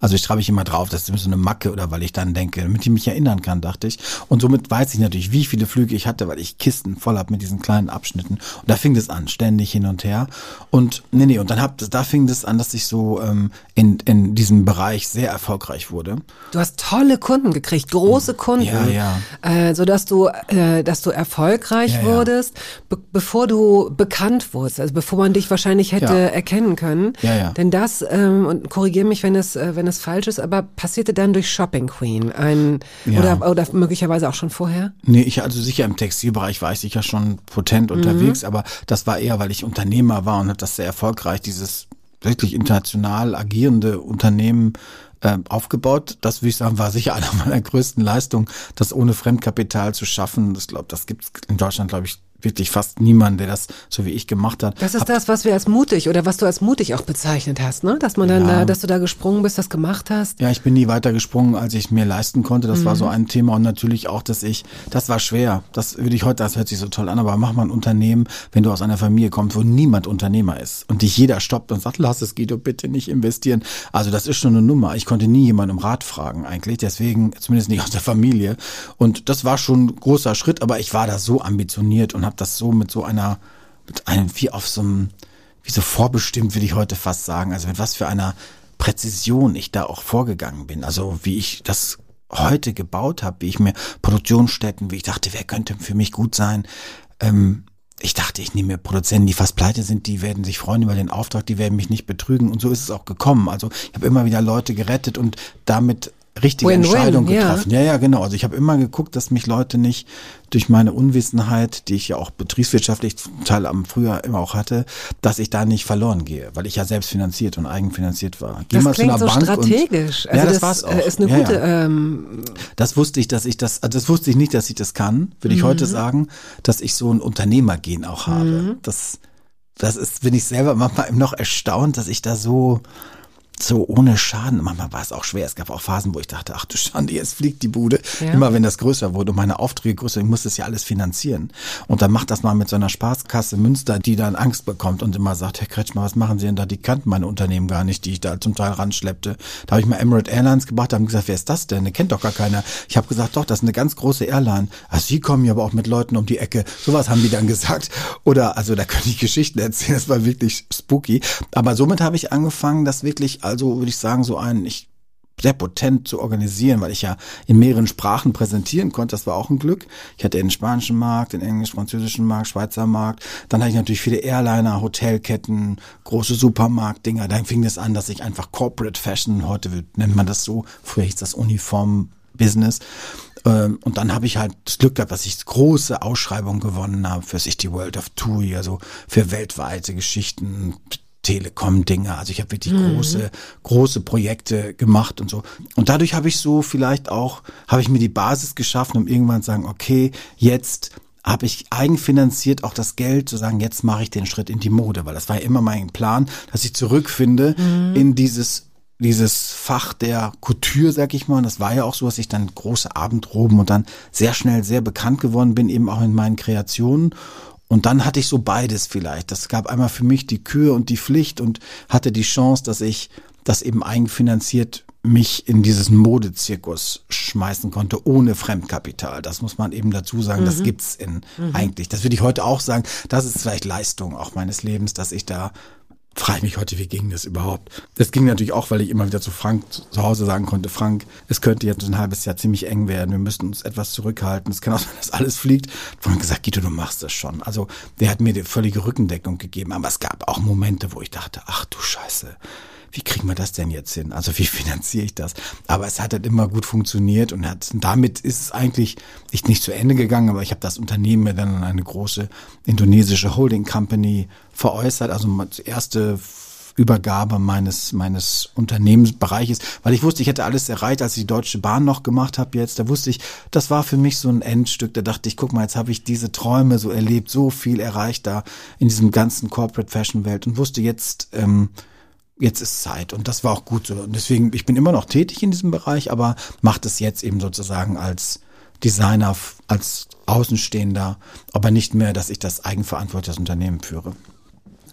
Also ich schreibe ich immer drauf, das ist so eine Macke oder weil ich dann denke, damit ich mich erinnern kann, dachte ich. Und somit weiß ich natürlich, wie viele Flüge ich hatte, weil ich Kisten voll hab mit diesen kleinen Abschnitten. Und da fing das an, ständig hin und her. Und nee, nee, und dann hab, da fing das an, dass ich so ähm, in, in diesem Bereich sehr erfolgreich wurde. Du hast tolle Kunden gekriegt, große Kunden, Ja, ja. Äh, so dass du, äh, dass du erfolgreich Ja, ja. wurdest, be bevor du bekannt wurdest, also bevor man dich wahrscheinlich hätte Ja. erkennen können. Ja, ja. Denn das, ähm, und korrigiere mich, wenn es, äh, wenn es falsch ist, aber passierte dann durch Shopping Queen, ein Ja. oder oder möglicherweise auch schon vorher. Nee, ich also sicher im Textilbereich war ich sicher schon potent unterwegs, aber das war eher, weil ich Unternehmer war und habe das sehr erfolgreich, dieses wirklich international agierende Unternehmen äh, aufgebaut. Das, würde ich sagen, war sicher einer meiner größten Leistungen, das ohne Fremdkapital zu schaffen. Das glaube, das gibt es in Deutschland, glaube ich, wirklich fast niemand, der das so wie ich gemacht hat. Das ist Hab, das, was wir als mutig oder was du als mutig auch bezeichnet hast, ne? Dass man dann Ja. da, dass du da gesprungen bist, das gemacht hast. Ja, ich bin nie weiter gesprungen, als ich mir leisten konnte. Das war so ein Thema und natürlich auch, dass ich, das war schwer. Das würde ich heute, das hört sich so toll an, aber mach mal ein Unternehmen, wenn du aus einer Familie kommst, wo niemand Unternehmer ist und dich jeder stoppt und sagt, lass es, Guido, bitte nicht investieren. Also das ist schon eine Nummer. Ich konnte nie jemanden um Rat fragen eigentlich, deswegen zumindest nicht aus der Familie. Und das war schon ein großer Schritt, aber ich war da so ambitioniert und habe das so mit so einer mit einem, wie auf so einem, wie so vorbestimmt, würde ich heute fast sagen. Also mit was für einer Präzision ich da auch vorgegangen bin. Also wie ich das heute gebaut habe, wie ich mir Produktionsstätten, wie ich dachte, wer könnte für mich gut sein. Ähm, ich dachte, ich nehme mir Produzenten, die fast pleite sind, die werden sich freuen über den Auftrag, die werden mich nicht betrügen. Und so ist es auch gekommen. Also ich habe immer wieder Leute gerettet und damit richtige Win-win, Entscheidung ja. getroffen. Ja, ja, genau. Also ich habe immer geguckt, dass mich Leute nicht durch meine Unwissenheit, die ich ja auch betriebswirtschaftlich zum Teil am Frühjahr immer auch hatte, dass ich da nicht verloren gehe, weil ich ja selbst finanziert und eigenfinanziert war. Geh Das mal zu klingt einer so Bank strategisch. Und, Also ja, das, das war's auch. äh, ist eine ja, gute. Ja. Ähm, Das wusste ich, dass ich das, also das wusste ich nicht, dass ich das kann, würde ich Mhm. heute sagen, dass ich so ein Unternehmergehen auch habe. Mhm. Das, das ist, bin ich selber manchmal noch erstaunt, dass ich da so, so ohne Schaden, manchmal war es auch schwer, es gab auch Phasen, wo ich dachte, ach du Schande, jetzt fliegt die Bude. Ja. Immer wenn das größer wurde und meine Aufträge größer, ich muss das ja alles finanzieren. Und dann macht das mal mit so einer Spaßkasse Münster, die dann Angst bekommt und immer sagt, Herr Kretschmer, was machen Sie denn da? Die kannten meine Unternehmen gar nicht, die ich da zum Teil ranschleppte. Da habe ich mal Emirates Airlines gebracht, da haben gesagt, wer ist das denn? Der kennt doch gar keiner. Ich habe gesagt, doch, das ist eine ganz große Airline. Ach, Sie kommen ja aber auch mit Leuten um die Ecke. Sowas haben die dann gesagt. Oder, also da könnte ich Geschichten erzählen, das war wirklich spooky. Aber somit habe ich angefangen, das wirklich, also würde ich sagen, so ein, ich sehr potent zu organisieren, weil ich ja in mehreren Sprachen präsentieren konnte. Das war auch ein Glück. Ich hatte den spanischen Markt, den englisch-französischen Markt, Schweizer Markt. Dann hatte ich natürlich viele Airliner, Hotelketten, große Supermarktdinger. Dann fing das an, dass ich einfach Corporate Fashion, heute nennt man das so, früher hieß das Uniform-Business. Und dann habe ich halt das Glück gehabt, dass ich große Ausschreibungen gewonnen habe für City World of TUI, also für weltweite Geschichten, Telekom-Dinge. Also ich habe wirklich mhm. große, große Projekte gemacht und so. Und dadurch habe ich so vielleicht auch, habe ich mir die Basis geschaffen, um irgendwann zu sagen, okay, jetzt habe ich eigenfinanziert auch das Geld zu sagen, jetzt mache ich den Schritt in die Mode, weil das war ja immer mein Plan, dass ich zurückfinde mhm. in dieses dieses Fach der Couture, sag ich mal. Und das war ja auch so, dass ich dann große Abendroben und dann sehr schnell sehr bekannt geworden bin, eben auch in meinen Kreationen. Und dann hatte ich so beides vielleicht. Das gab einmal für mich die Kür und die Pflicht und hatte die Chance, dass ich das eben eigenfinanziert mich in dieses Modezirkus schmeißen konnte, ohne Fremdkapital. Das muss man eben dazu sagen, mhm. das gibt's in mhm. eigentlich. Das würde ich heute auch sagen. Das ist vielleicht Leistung auch meines Lebens, dass ich da, frage ich mich heute, wie ging das überhaupt? Das ging natürlich auch, weil ich immer wieder zu Frank zu Hause sagen konnte, Frank, es könnte jetzt ein halbes Jahr ziemlich eng werden, wir müssten uns etwas zurückhalten, es kann auch sein, dass alles fliegt. Frank hat gesagt, Guido, du machst das schon. Also der hat mir die völlige Rückendeckung gegeben, aber es gab auch Momente, wo ich dachte, ach du Scheiße, wie kriegen wir das denn jetzt hin? Also wie finanziere ich das? Aber es hat halt immer gut funktioniert und hat, damit ist es eigentlich nicht, nicht zu Ende gegangen, aber ich habe das Unternehmen mir dann an eine große indonesische Holding Company veräußert, also die erste Übergabe meines meines Unternehmensbereiches, weil ich wusste, ich hätte alles erreicht, als ich die Deutsche Bahn noch gemacht habe jetzt, da wusste ich, das war für mich so ein Endstück, da dachte ich, guck mal, jetzt habe ich diese Träume so erlebt, so viel erreicht da in diesem ganzen Corporate Fashion Welt und wusste jetzt, ähm, jetzt ist Zeit und das war auch gut so. Und deswegen, ich bin immer noch tätig in diesem Bereich, aber mache das jetzt eben sozusagen als Designer, als Außenstehender, aber nicht mehr, dass ich das eigenverantwortlich das Unternehmen führe.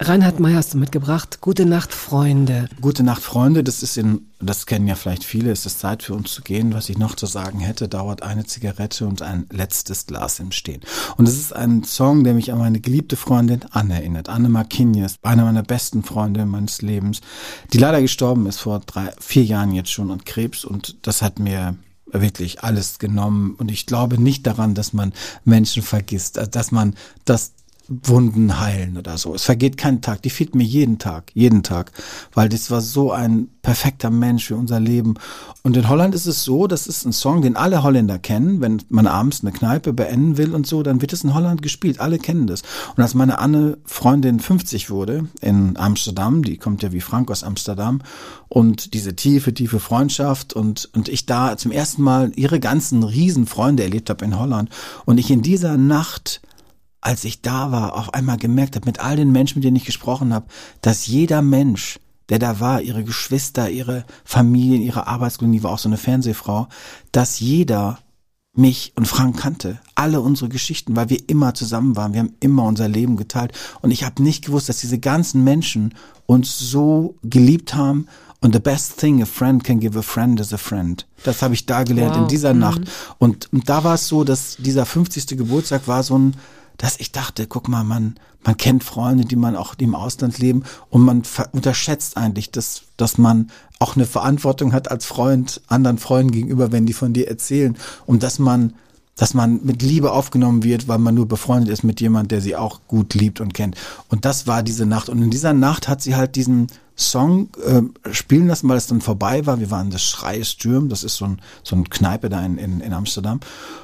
Reinhard May hast du mitgebracht. Gute Nacht, Freunde. Gute Nacht, Freunde. Das ist in, das kennen ja vielleicht viele. Es ist Zeit für uns zu gehen. Was ich noch zu sagen hätte, dauert eine Zigarette und ein letztes Glas im Stehen. Und es ist ein Song, der mich an meine geliebte Freundin Anne erinnert. Anne Marquinhos, eine meiner besten Freunde meines Lebens, die leider gestorben ist vor drei, vier Jahren jetzt schon an Krebs. Und das hat mir wirklich alles genommen. Und ich glaube nicht daran, dass man Menschen vergisst, dass man das Wunden heilen oder so. Es vergeht kein Tag. Die fehlt mir jeden Tag, jeden Tag, weil das war so ein perfekter Mensch für unser Leben. Und in Holland ist es so, das ist ein Song, den alle Holländer kennen. Wenn man abends eine Kneipe beenden will und so, dann wird es in Holland gespielt. Alle kennen das. Und als meine Anne Freundin fünfzig wurde in Amsterdam, die kommt ja wie Frank aus Amsterdam, und diese tiefe, tiefe Freundschaft und und ich da zum ersten Mal ihre ganzen Riesenfreunde erlebt habe in Holland und ich in dieser Nacht, als ich da war, auf einmal gemerkt habe, mit all den Menschen, mit denen ich gesprochen habe, dass jeder Mensch, der da war, ihre Geschwister, ihre Familien, ihre Arbeitskollegen, die war auch so eine Fernsehfrau, dass jeder mich und Frank kannte. Alle unsere Geschichten, weil wir immer zusammen waren. Wir haben immer unser Leben geteilt. Und ich habe nicht gewusst, dass diese ganzen Menschen uns so geliebt haben. Und the best thing a friend can give a friend is a friend. Das habe ich da gelernt wow. in dieser mhm. Nacht. Und, und da war es so, dass dieser fünfzigste Geburtstag war so ein, dass ich dachte, guck mal, man man kennt Freunde, die man auch die im Ausland leben und man ver- unterschätzt eigentlich, dass dass man auch eine Verantwortung hat als Freund anderen Freunden gegenüber, wenn die von dir erzählen und dass man dass man mit Liebe aufgenommen wird, weil man nur befreundet ist mit jemand, der sie auch gut liebt und kennt. Und das war diese Nacht. Und in dieser Nacht hat sie halt diesen Song äh, spielen lassen, weil es dann vorbei war. Wir waren in das Schreiestürm, das ist so ein so ein Kneipe da in in, in Amsterdam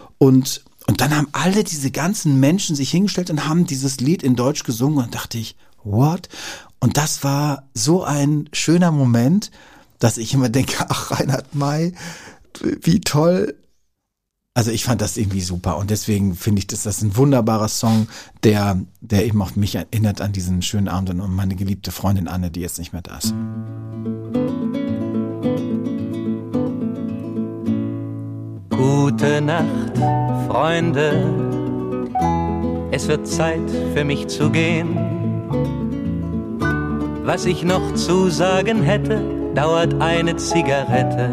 und Und dann haben alle diese ganzen Menschen sich hingestellt und haben dieses Lied in Deutsch gesungen und dachte ich, what? Und das war so ein schöner Moment, dass ich immer denke, ach, Reinhard May, wie toll. Also ich fand das irgendwie super und deswegen finde ich, dass das ein wunderbarer Song, der, der eben auch mich erinnert an diesen schönen Abend und meine geliebte Freundin Anne, die jetzt nicht mehr da ist. Gute Nacht, Freunde, es wird Zeit für mich zu gehen. Was ich noch zu sagen hätte, dauert eine Zigarette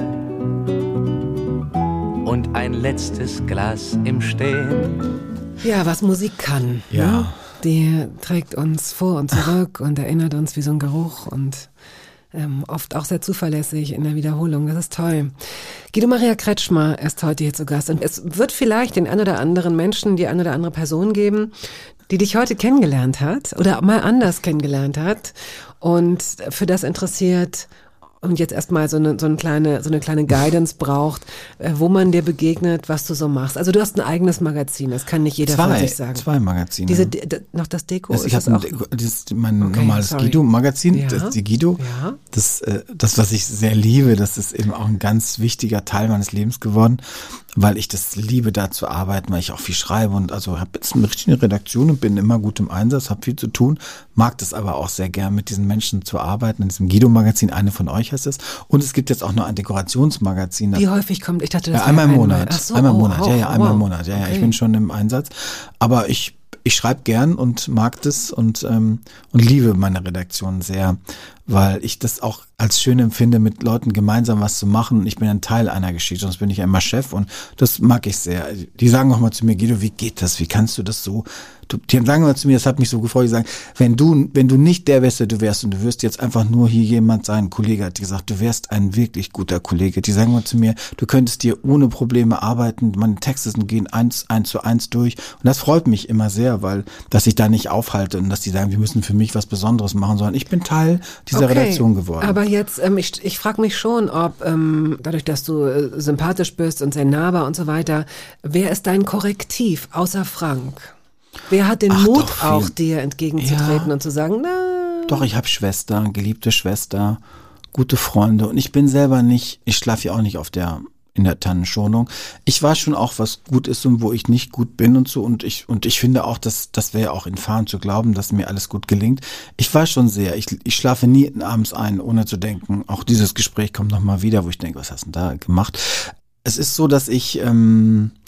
und ein letztes Glas im Stehen. Ja, was Musik kann. Ja. Ne? Die trägt uns vor und zurück und erinnert uns wie so ein Geruch und Ähm, oft auch sehr zuverlässig in der Wiederholung. Das ist toll. Guido Maria Kretschmer ist heute hier zu Gast. Und es wird vielleicht den ein oder anderen Menschen, die eine oder andere Person geben, die dich heute kennengelernt hat oder mal anders kennengelernt hat und für das interessiert und jetzt erstmal so eine, so eine kleine, so eine kleine Guidance braucht, äh, wo man dir begegnet, was du so machst. Also du hast ein eigenes Magazin, das kann nicht jeder zwei, von sich sagen. Zwei Magazine. Diese, d- noch das Deko? Das, ist ich das habe auch? Das ist mein Okay, normales sorry. Guido-Magazin, Ja. das ist die Guido. Ja. Das, äh, das, was ich sehr liebe, das ist eben auch ein ganz wichtiger Teil meines Lebens geworden, weil ich das liebe, da zu arbeiten, weil ich auch viel schreibe und also habe jetzt eine richtige Redaktion und bin immer gut im Einsatz, habe viel zu tun, mag das aber auch sehr gern, mit diesen Menschen zu arbeiten. In diesem Guido-Magazin, eine von euch heißt es. Und es gibt jetzt auch noch ein Dekorationsmagazin. Wie häufig kommt, ich dachte, das Ja, wäre einmal im einmal. Monat. Ach so, einmal im oh, Monat, oh, ja, ja, oh, einmal im wow. Monat. Ja, ja, Okay. ich bin schon im Einsatz. Aber ich, ich schreibe gern und mag das und, ähm, und liebe meine Redaktion sehr, weil ich das auch als schön empfinde, mit Leuten gemeinsam was zu machen. Ich bin ein Teil einer Geschichte, sonst bin ich ja immer Chef und das mag ich sehr. Die sagen auch mal zu mir, Guido, wie geht das? Wie kannst du das so? Du, die sagen mal zu mir, das hat mich so gefreut, die sagen, wenn du, wenn du nicht der wärst, der du wärst und du wirst jetzt einfach nur hier jemand sein, ein Kollege hat gesagt, du wärst ein wirklich guter Kollege. Die sagen mal zu mir, du könntest dir ohne Probleme arbeiten, meine Texte gehen eins, eins zu eins durch und das freut mich immer sehr, weil, dass ich da nicht aufhalte und dass die sagen, wir müssen für mich was Besonderes machen, sondern ich bin Teil dieser Okay, Redaktion geworden. Aber jetzt, ähm, ich, ich frage mich schon, ob ähm, dadurch, dass du äh, sympathisch bist und sehr nahbar und so weiter, wer ist dein Korrektiv außer Frank? Wer hat den Ach, Mut doch, viel. auch, dir entgegenzutreten Ja. und zu sagen, na, Doch, ich habe Schwester, geliebte Schwester, gute Freunde und ich bin selber nicht, ich schlafe ja auch nicht auf der in der Tannenschonung. Ich weiß schon auch, was gut ist und wo ich nicht gut bin und so und ich und ich finde auch, dass das wäre auch infam zu glauben, dass mir alles gut gelingt. Ich weiß schon sehr, ich, ich schlafe nie abends ein, ohne zu denken. Auch dieses Gespräch kommt nochmal wieder, wo ich denke, was hast du denn da gemacht? Es ist so, dass ich ähm,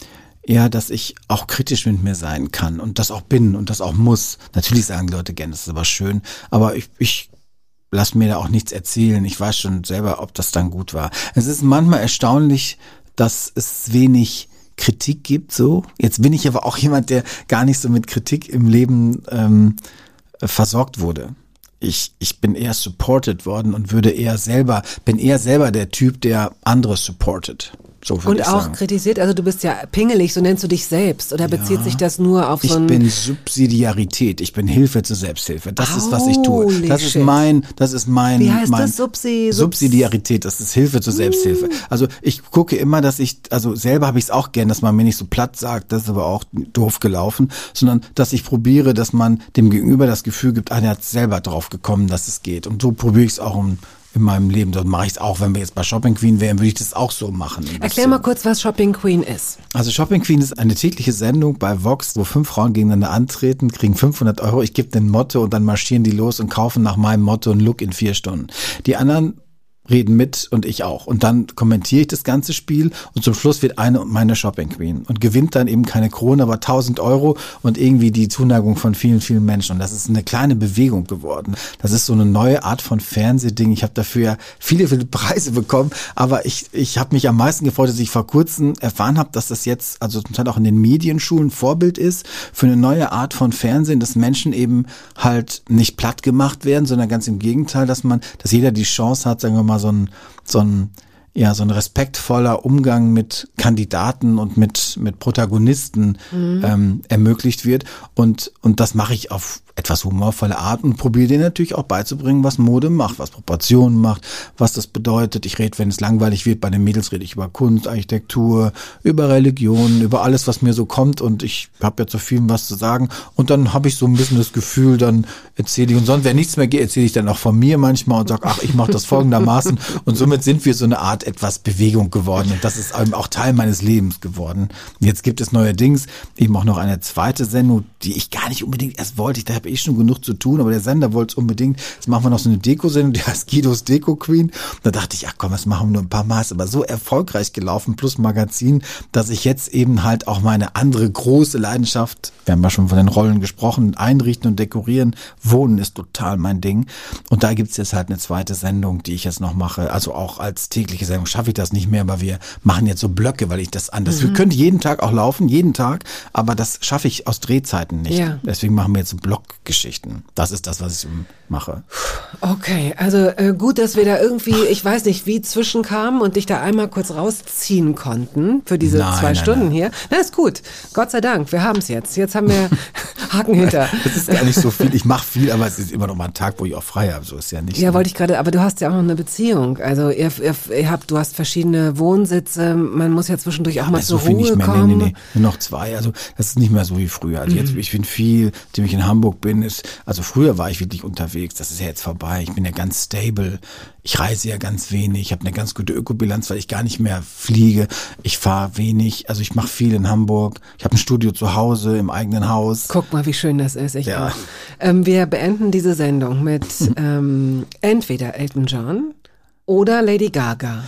eher, dass ich auch kritisch mit mir sein kann und das auch bin und das auch muss. Natürlich sagen die Leute gerne, das ist aber schön, aber ich, ich lass mir da auch nichts erzählen. Ich weiß schon selber, ob das dann gut war. Es ist manchmal erstaunlich, dass es wenig Kritik gibt, so. Jetzt bin ich aber auch jemand, der gar nicht so mit Kritik im Leben ähm, versorgt wurde. Ich, ich bin eher supported worden und würde eher selber, bin eher selber der Typ, der andere supportet. So würde Und ich auch sagen. kritisiert, also du bist ja pingelig, so nennst du dich selbst, oder bezieht Ja. sich das nur auf so Ich ein... bin Subsidiarität, ich bin Hilfe zur Selbsthilfe. Das ist, was ich tue. Holy Das ist shit. mein, das ist mein, Wie heißt mein das? Subsi- Subs- Subsidiarität, das ist Hilfe zur Selbsthilfe. Also ich gucke immer, dass ich, also selber habe ich es auch gern, dass man mir nicht so platt sagt, das ist aber auch doof gelaufen, sondern dass ich probiere, dass man dem Gegenüber das Gefühl gibt, ah, der hat selber drauf gekommen, dass es geht. Und so probiere ich es auch in, in meinem Leben. So mache ich es auch, wenn wir jetzt bei Shopping Queen wären, würde ich das auch so machen. ein Erklär bisschen. mal kurz, was Shopping Queen ist. Also Shopping Queen ist eine tägliche Sendung bei Vox, wo fünf Frauen gegeneinander antreten, kriegen fünfhundert Euro, ich gebe den Motto und dann marschieren die los und kaufen nach meinem Motto einen Look in vier Stunden. Die anderen reden mit und ich auch. Und dann kommentiere ich das ganze Spiel und zum Schluss wird eine meine Shopping Queen und gewinnt dann eben keine Krone, aber tausend Euro und irgendwie die Zuneigung von vielen, vielen Menschen. Und das ist eine kleine Bewegung geworden. Das ist so eine neue Art von Fernsehding. Ich habe dafür ja viele, viele Preise bekommen, aber ich ich habe mich am meisten gefreut, dass ich vor kurzem erfahren habe, dass das jetzt, also zum Teil auch in den Medienschulen Vorbild ist für eine neue Art von Fernsehen, dass Menschen eben halt nicht platt gemacht werden, sondern ganz im Gegenteil, dass man, dass jeder die Chance hat, sagen wir mal, so ein, so ein, ja, so ein respektvoller Umgang mit Kandidaten und mit, mit Protagonisten mhm. ähm, ermöglicht wird. Und, und das mache ich auf etwas humorvolle Art und probiere denen natürlich auch beizubringen, was Mode macht, was Proportionen macht, was das bedeutet. Ich rede, wenn es langweilig wird, bei den Mädels rede ich über Kunst, Architektur, über Religion, über alles, was mir so kommt und ich habe ja zu vielem was zu sagen und dann habe ich so ein bisschen das Gefühl, dann erzähle ich und sonst, wenn nichts mehr geht, erzähle ich dann auch von mir manchmal und sage, ach, ich mache das folgendermaßen und somit sind wir so eine Art etwas Bewegung geworden und das ist eben auch Teil meines Lebens geworden. Jetzt gibt es neuerdings eben auch noch eine zweite Sendung, die ich gar nicht unbedingt erst wollte. Ich da habe ich schon genug zu tun, aber der Sender wollte es unbedingt. Jetzt machen wir noch so eine Deko-Sendung, die heißt Guidos Deko Queen. Da dachte ich, ach komm, das machen wir nur ein paar Mal. Ist aber so erfolgreich gelaufen, plus Magazin, dass ich jetzt eben halt auch meine andere große Leidenschaft, wir haben ja schon von den Rollen gesprochen, einrichten und dekorieren, wohnen ist total mein Ding. Und da gibt's jetzt halt eine zweite Sendung, die ich jetzt noch mache. Also auch als tägliche Sendung schaffe ich das nicht mehr, aber wir machen jetzt so Blöcke, weil ich das anders. Mhm. Wir könnte jeden Tag auch laufen, jeden Tag, aber das schaffe ich aus Drehzeiten nicht. Ja. Deswegen machen wir jetzt so Blockgeschichten. Das ist das, was ich mache. Okay, also äh, gut, dass wir da irgendwie, ich weiß nicht, wie zwischenkamen und dich da einmal kurz rausziehen konnten für diese nein, zwei nein, Stunden nein. hier. Na, ist gut. Gott sei Dank, wir haben es jetzt. Jetzt haben wir Haken hinter. Das ist gar nicht so viel. Ich mache viel, aber es ist immer noch mal ein Tag, wo ich auch frei habe. So ist ja nicht. Ja, so. wollte ich gerade, aber du hast ja auch noch eine Beziehung. Also ihr, ihr, ihr habt, du hast verschiedene Wohnsitze. Man muss ja zwischendurch auch ja, mal zur so viel Ruhe nicht mehr. kommen. Nee, nee, nee. Nur noch zwei. Also das ist nicht mehr so wie früher. Also mhm. jetzt, ich bin viel, seitdem ich in Hamburg bin, ist, also früher war ich wirklich unterwegs. Das ist ja jetzt vorbei. Ich bin ja ganz stable. Ich reise ja ganz wenig. Ich habe eine ganz gute Ökobilanz, weil ich gar nicht mehr fliege. Ich fahre wenig. Also ich mache viel in Hamburg. Ich habe ein Studio zu Hause im eigenen Haus. Guck mal, wie schön das ist. Ich ja. auch. Ähm, wir beenden diese Sendung mit ähm, entweder Elton John oder Lady Gaga.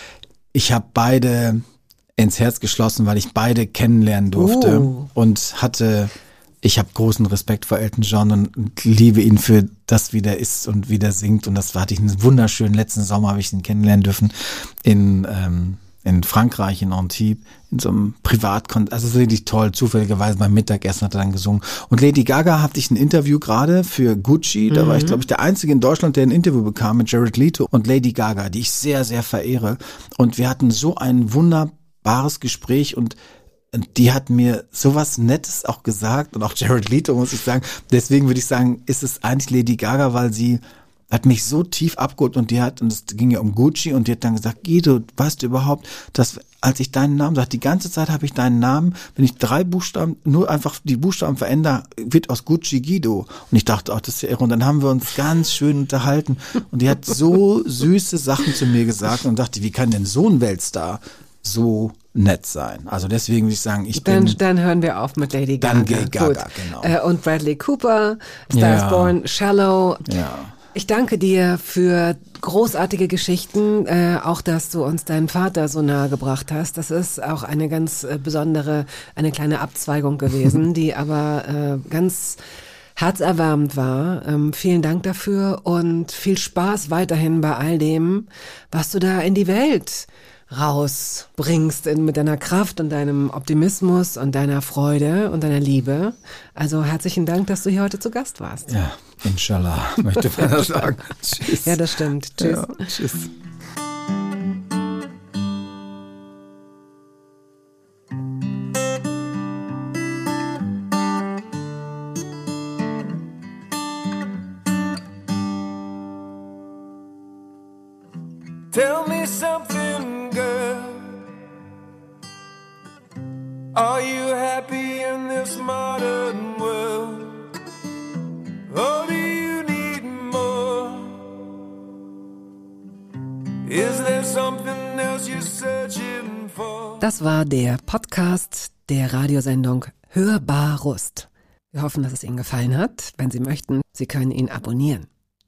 Ich habe beide ins Herz geschlossen, weil ich beide kennenlernen durfte uh. und hatte, ich habe großen Respekt vor Elton John und liebe ihn für das, wie der ist und wie der singt. Und das hatte ich einen wunderschönen, letzten Sommer habe ich ihn kennenlernen dürfen in ähm, in Frankreich, in Antibes, in so einem Privatkon, also wirklich toll, zufälligerweise beim Mittagessen hat er dann gesungen. Und Lady Gaga hatte ich ein Interview gerade für Gucci, da mhm. war ich, glaube ich, der Einzige in Deutschland, der ein Interview bekam mit Jared Leto und Lady Gaga, die ich sehr, sehr verehre. Und wir hatten so ein wunderbares Gespräch und die hat mir sowas Nettes auch gesagt und auch Jared Leto, muss ich sagen. Deswegen würde ich sagen, ist es eigentlich Lady Gaga, weil sie hat mich so tief abgeholt und die hat, und es ging ja um Gucci und die hat dann gesagt, Guido, weißt du überhaupt, dass als ich deinen Namen sage, die ganze Zeit habe ich deinen Namen, wenn ich drei Buchstaben, nur einfach die Buchstaben verändere, wird aus Gucci Guido. Und ich dachte, ach, das ist ja irre. Und dann haben wir uns ganz schön unterhalten und die hat so süße Sachen zu mir gesagt und dachte, wie kann denn so ein Weltstar so nett sein? Also deswegen würde ich sagen, ich dann, bin... Dann hören wir auf mit Lady Gaga. Dann Gaga, Gut. genau. Äh, und Bradley Cooper, Star is Ja. Born, Shallow. Ja. Ich danke dir für großartige Geschichten, äh, auch dass du uns deinen Vater so nahe gebracht hast. Das ist auch eine ganz äh, besondere, eine kleine Abzweigung gewesen, die aber äh, ganz herzerwärmend war. Ähm, vielen Dank dafür und viel Spaß weiterhin bei all dem, was du da in die Welt rausbringst in, mit deiner Kraft und deinem Optimismus und deiner Freude und deiner Liebe. Also herzlichen Dank, dass du hier heute zu Gast warst. Ja, inshallah, möchte man das sagen. Tschüss. Ja, das stimmt. Tschüss. Ja, tschüss. Tell me something, girl. Are you happy in this modern world? Or do you need more? Is there something else you're searching for? Das war der Podcast der Radiosendung Hörbar Rust. Wir hoffen, dass es Ihnen gefallen hat. Wenn Sie möchten, Sie können ihn abonnieren.